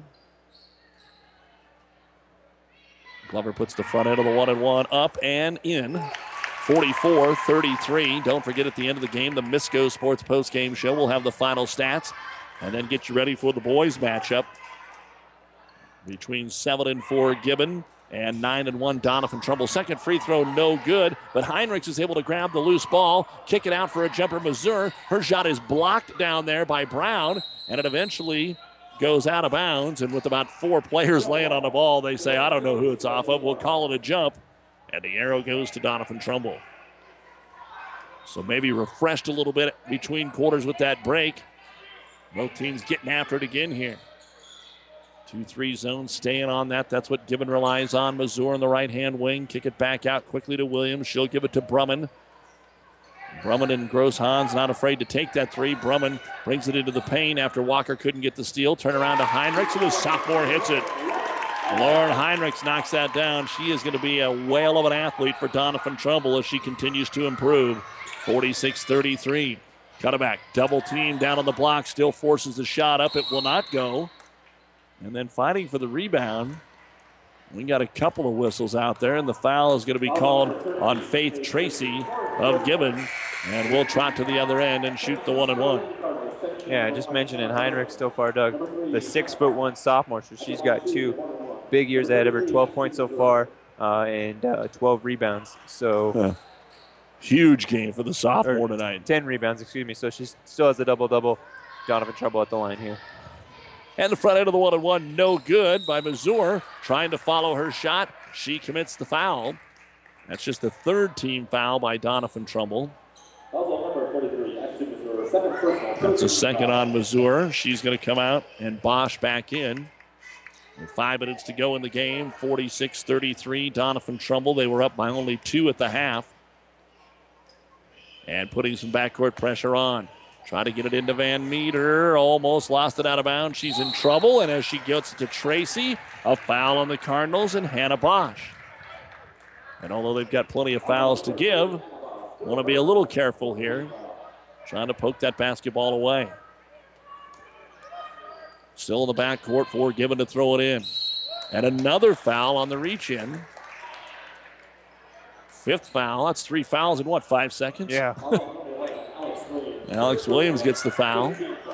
Glover puts the front end of the 1-on-1 up and in. 44-33. Don't forget, at the end of the game, the Misco Sports post-game show will have the final stats and then get you ready for the boys matchup between 7-4 Gibbon and 9-1 Donovan Trumbull. Second free throw, no good, but Heinrichs is able to grab the loose ball, kick it out for a jumper. Mazur, her shot is blocked down there by Brown, and it eventually goes out of bounds. And with about 4 players laying on the ball, they say, I don't know who it's off of. We'll call it a jump. And the arrow goes to Donovan Trumbull. So maybe refreshed a little bit between quarters with that break. Both teams getting after it again here. 2-3 zone, staying on that. That's what Gibbon relies on. Mazur in the right-hand wing. Kick it back out quickly to Williams. She'll give it to Brumman. Brumman and Grosshans not afraid to take that three. Brumman brings it into the paint after Walker couldn't get the steal. Turn around to Heinrichs, and the sophomore hits it. Lauren Heinrichs knocks that down. She is going to be a whale of an athlete for Donovan Trumbull as she continues to improve. 46-33. Cutterback, double team down on the block, still forces the shot up. It will not go. And then fighting for the rebound. We got a couple of whistles out there, and the foul is going to be called on Faith Tracy of Gibbon. And we'll trot to the other end and shoot the 1-and-1. Yeah, I just mentioned in Heinrich still far, Doug, the 6'1" sophomore, so she's got 2 big years ahead of her, 12 points so far and 12 rebounds. So huge game for the sophomore tonight. 10 rebounds, excuse me. So she still has the double-double. Donovan Trumbull at the line here. And the front end of the 1-and-1, no good by Mazur. Trying to follow her shot. She commits the foul. That's just the 3rd team foul by Donovan Trumbull. That's a second on Mazur. She's going to come out and Bosch back in. With 5 minutes to go in the game, 46-33, Donovan Trumbull. They were up by only 2 at the half. And putting some backcourt pressure on. Try to get it into Van Meter. Almost lost it out of bounds. She's in trouble. And as she gets to Tracy, a foul on the Cardinals and Hannah Bosch. And although they've got plenty of fouls to give, want to be a little careful here, trying to poke that basketball away. Still in the backcourt for Gibbon to throw it in. And another foul on the reach-in. 5th foul. That's 3 fouls in, 5 seconds? Yeah. Alex Williams gets the foul.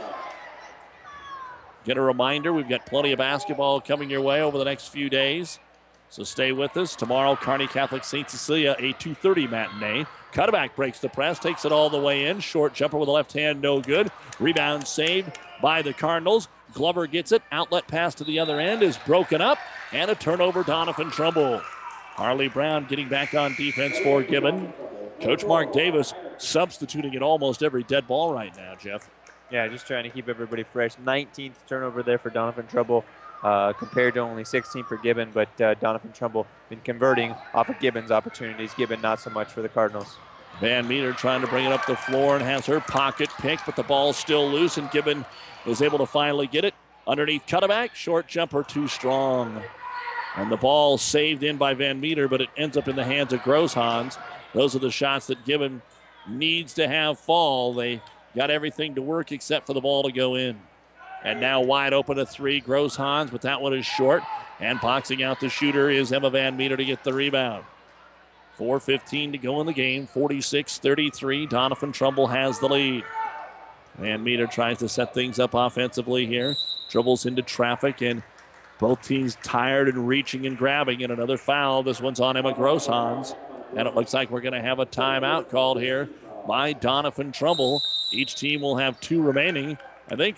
Get a reminder, we've got plenty of basketball coming your way over the next few days. So stay with us. Tomorrow, Kearney Catholic St. Cecilia, a 2:30 matinee. Cutterback breaks the press, takes it all the way in. Short jumper with the left hand, no good. Rebound saved by the Cardinals. Glover gets it. Outlet pass to the other end is broken up. And a turnover, Doniphan Trumbull. Harley Brown getting back on defense for Gibbon. Coach Mark Davis substituting at almost every dead ball right now, Jeff. Yeah, just trying to keep everybody fresh. 19th turnover there for Doniphan Trumbull, compared to only 16 for Gibbon. But Doniphan Trumbull been converting off of Gibbon's opportunities. Gibbon not so much for the Cardinals. Van Meter trying to bring it up the floor and has her pocket picked, but the ball's still loose, and Gibbon was able to finally get it. Underneath Cutterback, short jumper too strong. And the ball saved in by Van Meter, but it ends up in the hands of Grosshans. Those are the shots that Gibbon needs to have fall. They got everything to work except for the ball to go in. And now wide open a 3, Grosshans, but that one is short. And boxing out the shooter is Emma Van Meter to get the rebound. 4:15 to go in the game, 46-33. Doniphan Trumbull has the lead. Van Meter tries to set things up offensively here. Dribbles into traffic, and both teams tired and reaching and grabbing. And another foul. This one's on Emma Grosshans. And it looks like we're going to have a timeout called here by Doniphan Trumbull. Each team will have 2 remaining. I think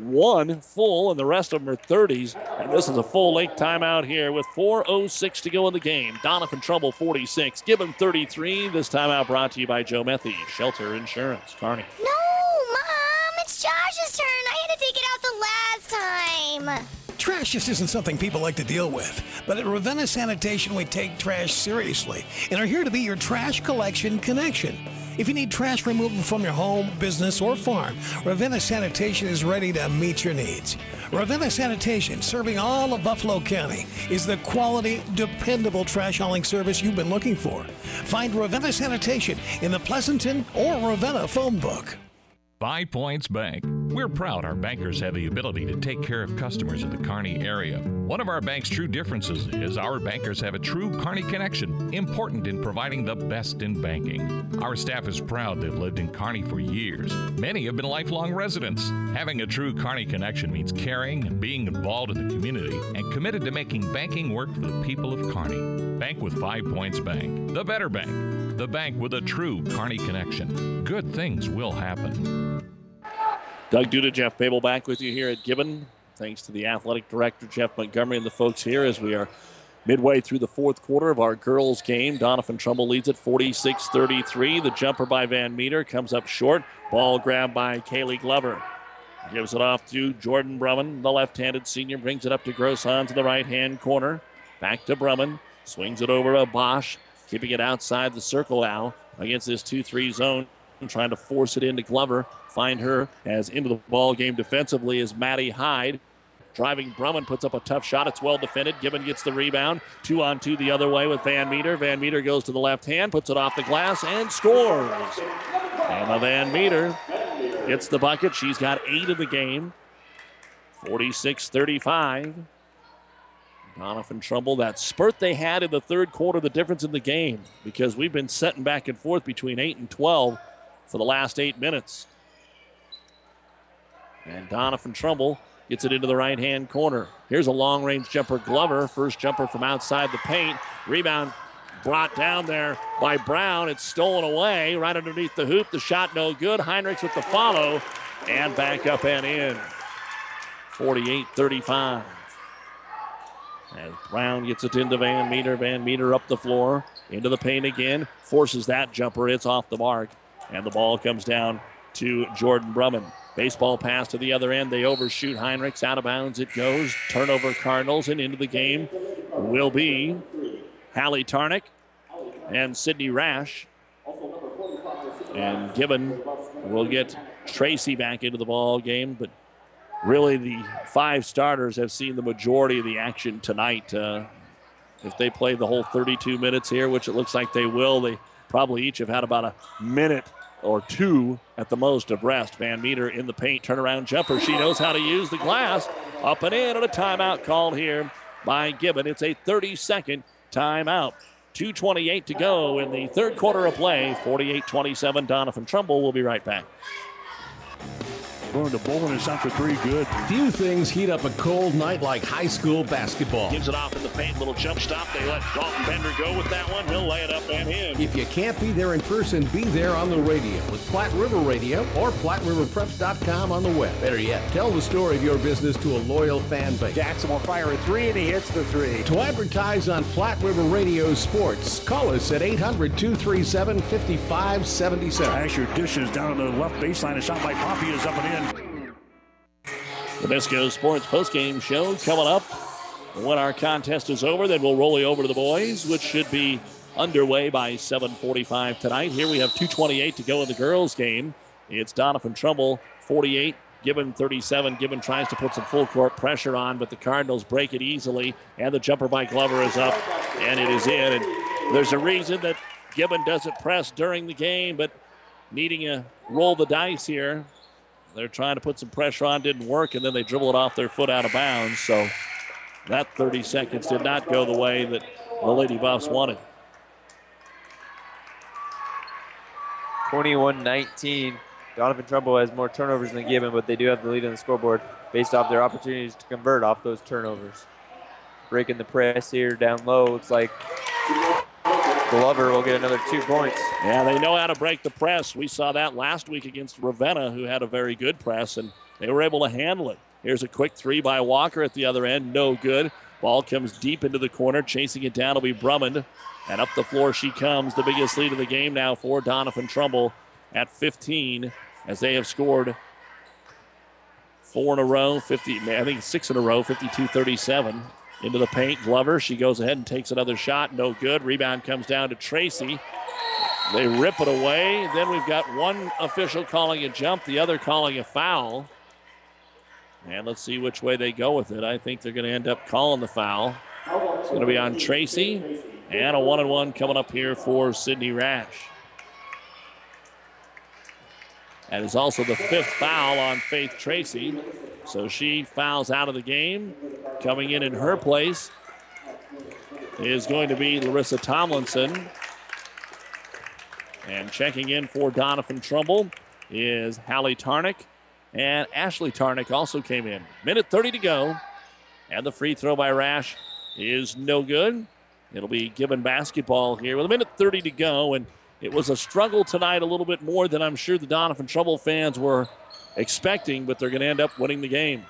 1 full, and the rest of them are 30s. And this is a full length timeout here with 4:06 to go in the game. Doniphan Trumbull 46, Gibbon 33. This timeout brought to you by Joe Methy, Shelter Insurance. Kearney. No, Mom, it's Josh's turn. I had to take it out the last time. Trash just isn't something people like to deal with. But at Ravenna Sanitation, we take trash seriously and are here to be your trash collection connection. If you need trash removal from your home, business, or farm, Ravenna Sanitation is ready to meet your needs. Ravenna Sanitation, serving all of Buffalo County, is the quality, dependable trash hauling service you've been looking for. Find Ravenna Sanitation in the Pleasanton or Ravenna phone book. 5 Points Bank. We're proud our bankers have the ability to take care of customers in the Kearney area. One of our bank's true differences is our bankers have a true Kearney connection, important in providing the best in banking. Our staff is proud they've lived in Kearney for years. Many have been lifelong residents. Having a true Kearney connection means caring and being involved in the community and committed to making banking work for the people of Kearney. Bank with 5 Points Bank. The better bank. The bank with a true Kearney connection. Good things will happen. Doug Duda, Jeff Babel back with you here at Gibbon. Thanks to the athletic director, Jeff Montgomery, and the folks here as we are midway through the 4th quarter of our girls' game. Doniphan Trumbull leads at 46-33. The jumper by Van Meter comes up short. Ball grabbed by Kaylee Glover. Gives it off to Jordan Brumman. The left-handed senior brings it up to Grosshans in the right-hand corner. Back to Brumman. Swings it over to Bosch. Keeping it outside the circle now against this 2-3 zone. Trying to force it into Glover. Find her as into the ball game defensively is Maddie Hyde. Driving Brumman puts up a tough shot. It's well defended. Gibbon gets the rebound. 2-on-2 the other way with Van Meter. Van Meter goes to the left hand, puts it off the glass, and scores. Emma Van Meter gets the bucket. She's got 8 in the game. 46-35. Doniphan Trumbull, that spurt they had in the 3rd quarter, the difference in the game, because we've been setting back and forth between 8 and 12 for the last 8 minutes. And Doniphan Trumbull gets it into the right-hand corner. Here's a long-range jumper, Glover. First jumper from outside the paint. Rebound brought down there by Brown. It's stolen away right underneath the hoop. The shot no good. Heinrichs with the follow. And back up and in. 48-35. As Brown gets it into Van Meter. Van Meter up the floor. Into the paint again. Forces that jumper. It's off the mark. And the ball comes down to Jordan Brumman. Baseball pass to the other end. They overshoot Heinrichs. Out of bounds it goes. Turnover Cardinals, and into the game will be Hallie Tarnick and Sydney Rash. And Gibbon will get Tracy back into the ball game, but really the 5 starters have seen the majority of the action tonight. if they play the whole 32 minutes here, which it looks like they will. They probably each have had about a minute or two at the most of rest. Van Meter in the paint, turnaround jumper. She knows how to use the glass. Up and in, and a timeout called here by Gibbon. It's a 30-second timeout. 2:28 to go in the third quarter of play. 48-27, Doniphan Trumbull. We'll be right back. Going to Bolin is out for three, good. Few things heat up a cold night like high school basketball. Gives it off in the paint, little jump stop. They let Dalton Bender go with that one. He'll lay it up and in. If you can't be there in person, be there on the radio with Platte River Radio or PlatteRiverPreps.com on the web. Better yet, tell the story of your business to a loyal fan base. Jackson will fire a three, and he hits the three. To advertise on Platte River Radio Sports, call us at 800-237-5577. Asher dishes down on the left baseline. A shot by Poppy is up and in. The Nabisco Sports postgame show coming up. When our contest is over, then we'll roll you over to the boys, which should be underway by 7:45 tonight. Here we have 2:28 to go in the girls' game. It's Doniphan Trumbull 48, Gibbon 37. Gibbon tries to put some full court pressure on, but the Cardinals break it easily, and the jumper by Glover is up, and it is in. And there's a reason that Gibbon doesn't press during the game, but needing to roll the dice here. They're trying to put some pressure on, didn't work, and then they dribble it off their foot out of bounds. So that 30 seconds did not go the way that the Lady Buffs wanted. 21-19. Doniphan Trumbull has more turnovers than Gibbon, but they do have the lead on the scoreboard based off their opportunities to convert off those turnovers. Breaking the press here down low. Looks like Glover will get another 2 points. Yeah, they know how to break the press. We saw that last week against Ravenna, who had a very good press, and they were able to handle it. Here's a quick three by Walker at the other end. No good. Ball comes deep into the corner. Chasing it down will be Drummond. And up the floor she comes. The biggest lead of the game now for Doniphan Trumbull at 15, as they have scored 4 in a row, 6 in a row, 52-37. Into the paint, Glover. She goes ahead and takes another shot. No good. Rebound comes down to Tracy. They rip it away. Then we've got one official calling a jump, the other calling a foul. And let's see which way they go with it. I think they're going to end up calling the foul. It's going to be on Tracy. And a 1-on-1 coming up here for Sydney Rash. That is also the 5th foul on Faith Tracy. So she fouls out of the game. Coming in her place is going to be Larissa Tomlinson. And checking in for Doniphan Trumbull is Hallie Tarnick. And Ashley Tarnick also came in. Minute 30 to go. And the free throw by Rash is no good. It'll be Gibbon basketball here with a minute 30 to go. And it was a struggle tonight, a little bit more than I'm sure the Doniphan Trumbull fans were expecting, but they're going to end up winning the game.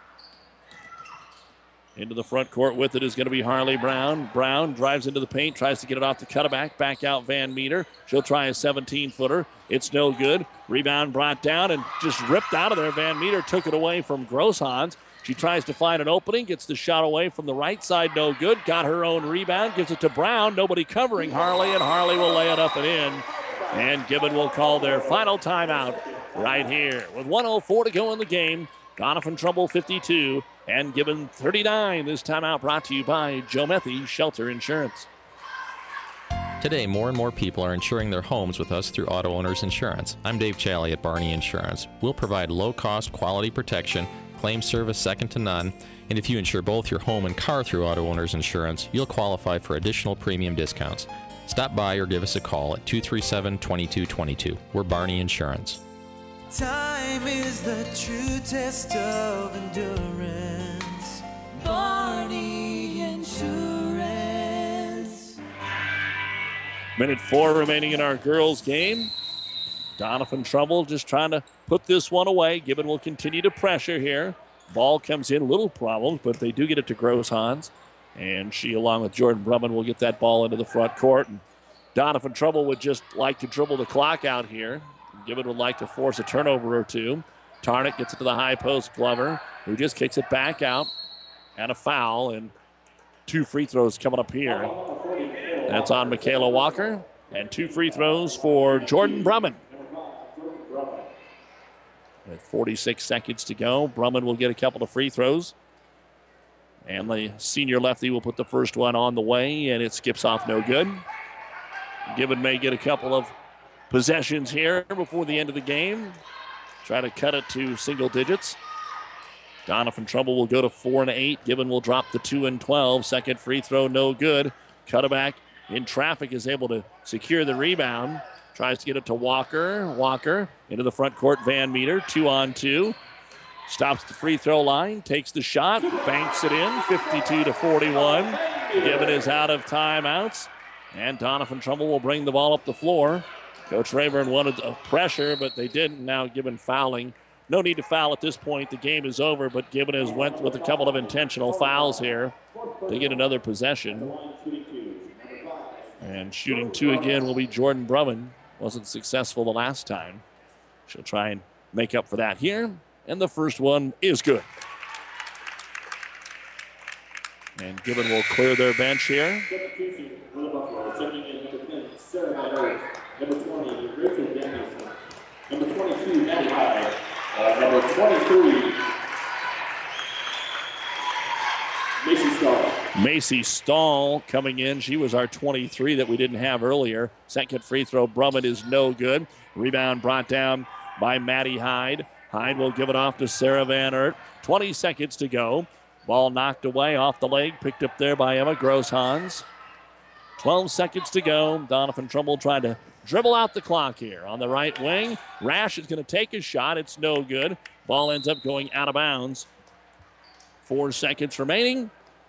Into the front court with it is going to be Harley Brown. Brown drives into the paint, tries to get it off the cutback. Back out Van Meter. She'll try a 17-footer. It's no good. Rebound brought down and just ripped out of there. Van Meter took it away from Grosshans. She tries to find an opening, gets the shot away from the right side, no good. Got her own rebound, gives it to Brown. Nobody covering Harley, and Harley will lay it up and in. And Gibbon will call their final timeout right here. With 1:04 to go in the game, Doniphan Trumbull 52 and Gibbon 39. This timeout brought to you by Joe Methy Shelter Insurance. Today, more and more people are insuring their homes with us through Auto Owners Insurance. I'm Dave Challey at Barney Insurance. We'll provide low-cost, quality protection, claim service second to none, and if you insure both your home and car through Auto Owners Insurance, you'll qualify for additional premium discounts. Stop by or give us a call at 237-2222. We're Barney Insurance. Time is the true test of endurance. Barney Insurance. Minute 4 remaining in our girls' game. Doniphan Trumbull just trying to put this one away. Gibbon will continue to pressure here. Ball comes in, little problems, but they do get it to Grosshans. And she, along with Jordan Brumman, will get that ball into the front court. And Doniphan Trumbull would just like to dribble the clock out here. Gibbon would like to force a turnover or two. Tarnick gets it to the high post. Glover, who just kicks it back out. And a foul, and 2 free throws coming up here. That's on Michaela Walker. And 2 free throws for Jordan Brumman. With 46 seconds to go, Brumman will get a couple of free throws. And the senior lefty will put the first one on the way, and it skips off no good. Gibbon may get a couple of possessions here before the end of the game. Try to cut it to single digits. Donovan Trumbull will go to 4 and 8. Gibbon will drop the 2 and 12. Second free throw, no good. Cutterback in traffic is able to secure the rebound. Tries to get it to Walker. Walker into the front court. Van Meter, 2 on 2. Stops the free throw line, takes the shot, banks it in, 52-41. Gibbon is out of timeouts, and Donovan Trumbull will bring the ball up the floor. Coach Rayburn wanted a pressure, but they didn't. Now Gibbon fouling. No need to foul at this point. The game is over, but Gibbon has went with a couple of intentional fouls here to get another possession. And shooting 2 again will be Jordan Brumman. Wasn't successful the last time. She'll try and make up for that here. And the first one is good. And Gibbon will clear their bench here. Number 20, Rachel Danielson. Number 22, Maddie Hyde. Number 23, Macy Stahl. Macy Stahl coming in. She was our 23 that we didn't have earlier. Second free throw, Brumman is no good. Rebound brought down by Maddie Hyde. Hyde will give it off to Sarah Van Aert. 20 seconds to go. Ball knocked away off the leg, picked up there by Emma Grosshans. 12 seconds to go. Donovan Trumbull trying to dribble out the clock here. On the right wing, Rash is going to take a shot. It's no good. Ball ends up going out of bounds. 4 seconds remaining.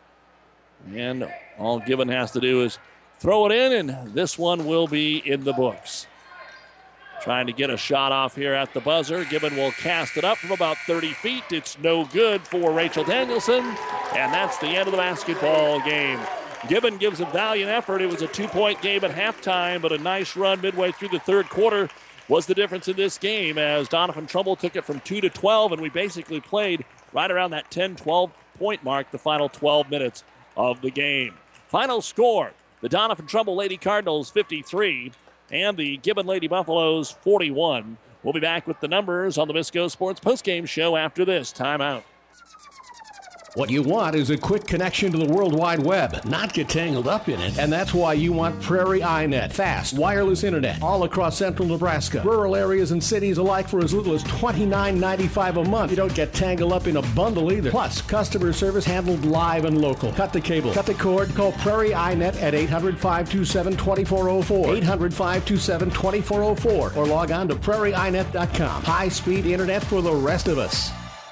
And all Gibbon has to do is throw it in, and this one will be in the books. Trying to get a shot off here at the buzzer. Gibbon will cast it up from about 30 feet. It's no good for Rachel Danielson, and that's the end of the basketball game. Gibbon gives a valiant effort. It was a 2-point game at halftime, but a nice run midway through the third quarter was the difference in this game as Donovan Trumbull took it from 2 to 12, and we basically played right around that 10-12 point mark the final 12 minutes of the game. Final score, the Donovan Trumbull Lady Cardinals 53 and the Gibbon Lady Buffaloes 41. We'll be back with the numbers on the Misco Sports postgame show after this timeout. What you want is a quick connection to the World Wide Web, not get tangled up in it. And that's why you want Prairie iNet. Fast, wireless internet all across central Nebraska. Rural areas and cities alike for as little as $29.95 a month. You don't get tangled up in a bundle either. Plus, customer service handled live and local. Cut the cable, cut the cord, call Prairie iNet at 800-527-2404. 800-527-2404. Or log on to prairieinet.com. High-speed internet for the rest of us.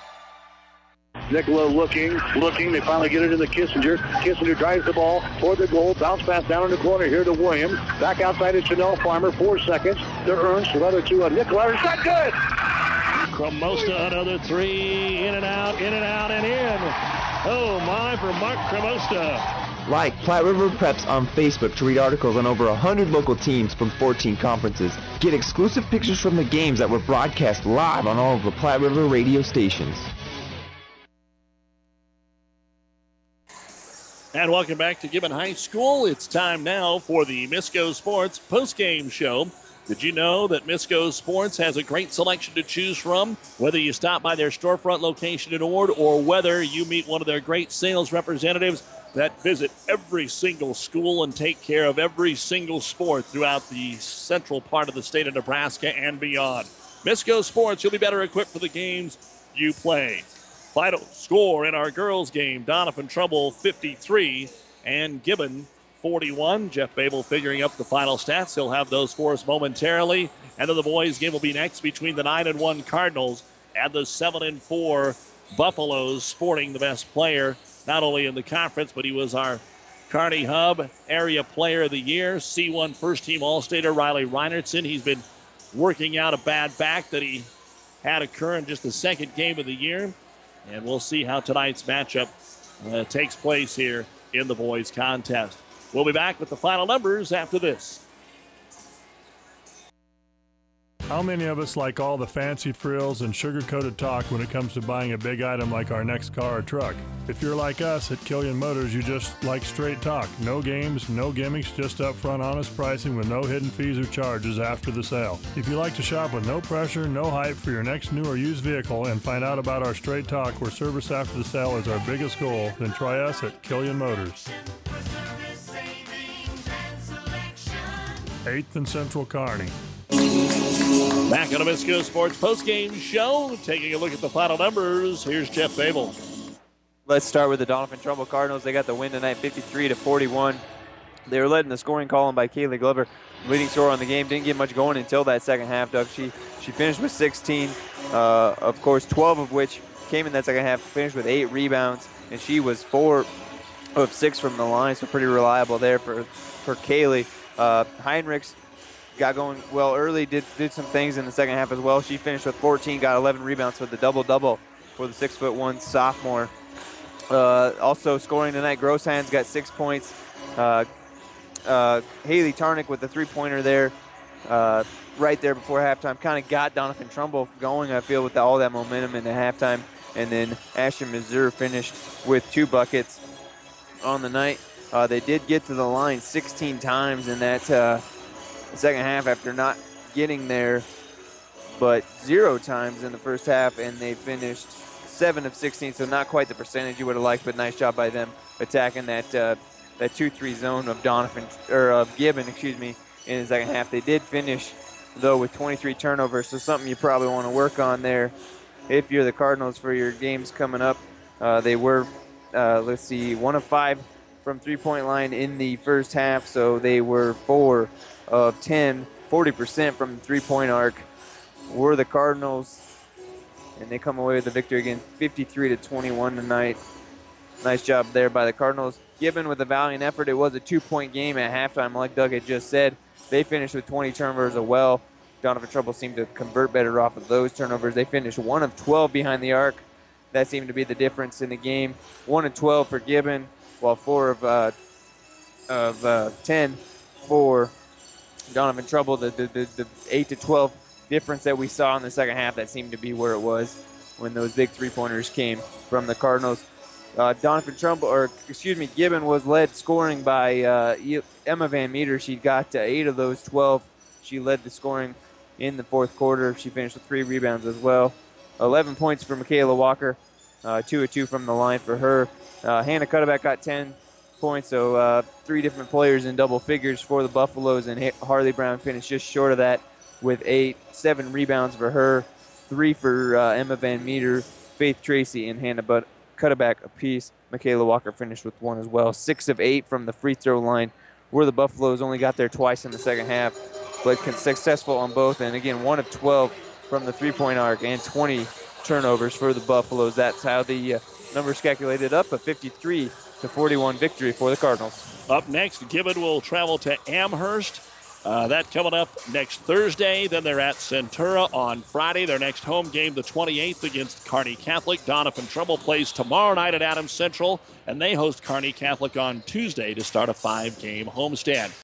Nicola looking. They finally get it into Kissinger. Kissinger drives the ball toward the goal. Bounce pass down in the corner here to Williams. Back outside to Chanel Farmer. 4 seconds. To Ernst. Another 2 on Nicola. Shot good! Cremosta, another 3. In and out, and in. Oh, my for Mark Cremosta. Like Platte River Preps on Facebook to read articles on over 100 local teams from 14 conferences. Get exclusive pictures from the games that were broadcast live on all of the Platte River radio stations. And welcome back to Gibbon High School. It's time now for the Misco Sports postgame show. Did you know that Misco Sports has a great selection to choose from? Whether you stop by their storefront location in Ord or whether you meet one of their great sales representatives that visit every single school and take care of every single sport throughout the central part of the state of Nebraska and beyond. Misco Sports, you'll be better equipped for the games you play. Final score in our girls' game, Donovan Trumbull 53 and Gibbon 41. Jeff Babel figuring up the final stats. He'll have those for us momentarily. And then the boys' game will be next between the 9-1 Cardinals and the 7-4 Buffaloes, sporting the best player, not only in the conference, but he was our Kearney Hub Area Player of the Year, C1 first-team All-Stater Riley Reinertson. He's been working out a bad back that he had occur in just the second game of the year. And we'll see how tonight's matchup takes place here in the boys' contest. We'll be back with the final numbers after this. How many of us like all the fancy frills and sugar-coated talk when it comes to buying a big item like our next car or truck? If you're like us at Killian Motors, you just like straight talk. No games, no gimmicks, just upfront honest pricing with no hidden fees or charges after the sale. If you like to shop with no pressure, no hype for your next new or used vehicle and find out about our straight talk where service after the sale is our biggest goal, then try us at Killian Motors. 8th and Central Kearney. Back on the Nabisco Sports postgame show, taking a look at the final numbers. Here's Jeff Babel. Let's start with the Doniphan Trumbull Cardinals. They got the win tonight, 53-41. They were led in the scoring column by Kaylee Glover, leading scorer on the game. Didn't get much going until that second half, Doug. She finished with 16, of course, 12 of which came in that second half. Finished with 8 rebounds, and she was 4 of 6 from the line, so pretty reliable there for Kaylee. Heinrichs got going well early, did some things in the second half as well. She finished with 14, got 11 rebounds with the double-double for the 6'1" sophomore. Also scoring tonight, Grosshans got 6 points. Haley Tarnick with the three-pointer there right there before halftime. Kind of got Doniphan Trumbull going, I feel, with all that momentum in the halftime. And then Ashton Missouri finished with 2 buckets on the night. They did get to the line 16 times in that second half after not getting there, but 0 times in the first half, and they finished 7 of 16, so not quite the percentage you would have liked, but nice job by them attacking that 2-3 zone of Gibbon, in the second half. They did finish, though, with 23 turnovers, so something you probably want to work on there if you're the Cardinals for your games coming up. They were, 1 of 5 from three-point line in the first half, so they were 4 of 10, 40% from the three-point arc were the Cardinals, and they come away with the victory again, 53-21 tonight. Nice job there by the Cardinals. Gibbon with a valiant effort. It was a 2-point game at halftime, like Doug had just said. They finished with 20 turnovers as well. Doniphan Trumbull seemed to convert better off of those turnovers. They finished 1 of 12 behind the arc. That seemed to be the difference in the game. 1 of 12 for Gibbon, while 4 of 10 for Doniphan Trumbull. The 8 to 12 difference that we saw in the second half, that seemed to be where it was when those big three-pointers came from the Cardinals. Gibbon was led scoring by Emma Van Meter. She got 8 of those 12. She led the scoring in the fourth quarter. She finished with 3 rebounds as well. 11 points for Michaela Walker, 2 of 2 from the line for her. Hannah Cutterback got 10 points, so 3 different players in double figures for the Buffaloes, and Harley Brown finished just short of that with 7 rebounds for her, 3 for Emma Van Meter, Faith Tracy, and Hannah Cutterback apiece. Michaela Walker finished with 1 as well. 6 of 8 from the free throw line, where the Buffaloes only got there twice in the second half, but successful on both. And again, 1 of 12 from the three-point arc and 20 turnovers for the Buffaloes. That's how the numbers calculated up, a 53-41 victory for the Cardinals. Up next, Gibbon will travel to Amherst. That coming up next Thursday. Then they're at Centura on Friday. Their next home game, the 28th, against Kearney Catholic. Doniphan Trumbull plays tomorrow night at Adams Central, and they host Kearney Catholic on Tuesday to start a 5-game homestand.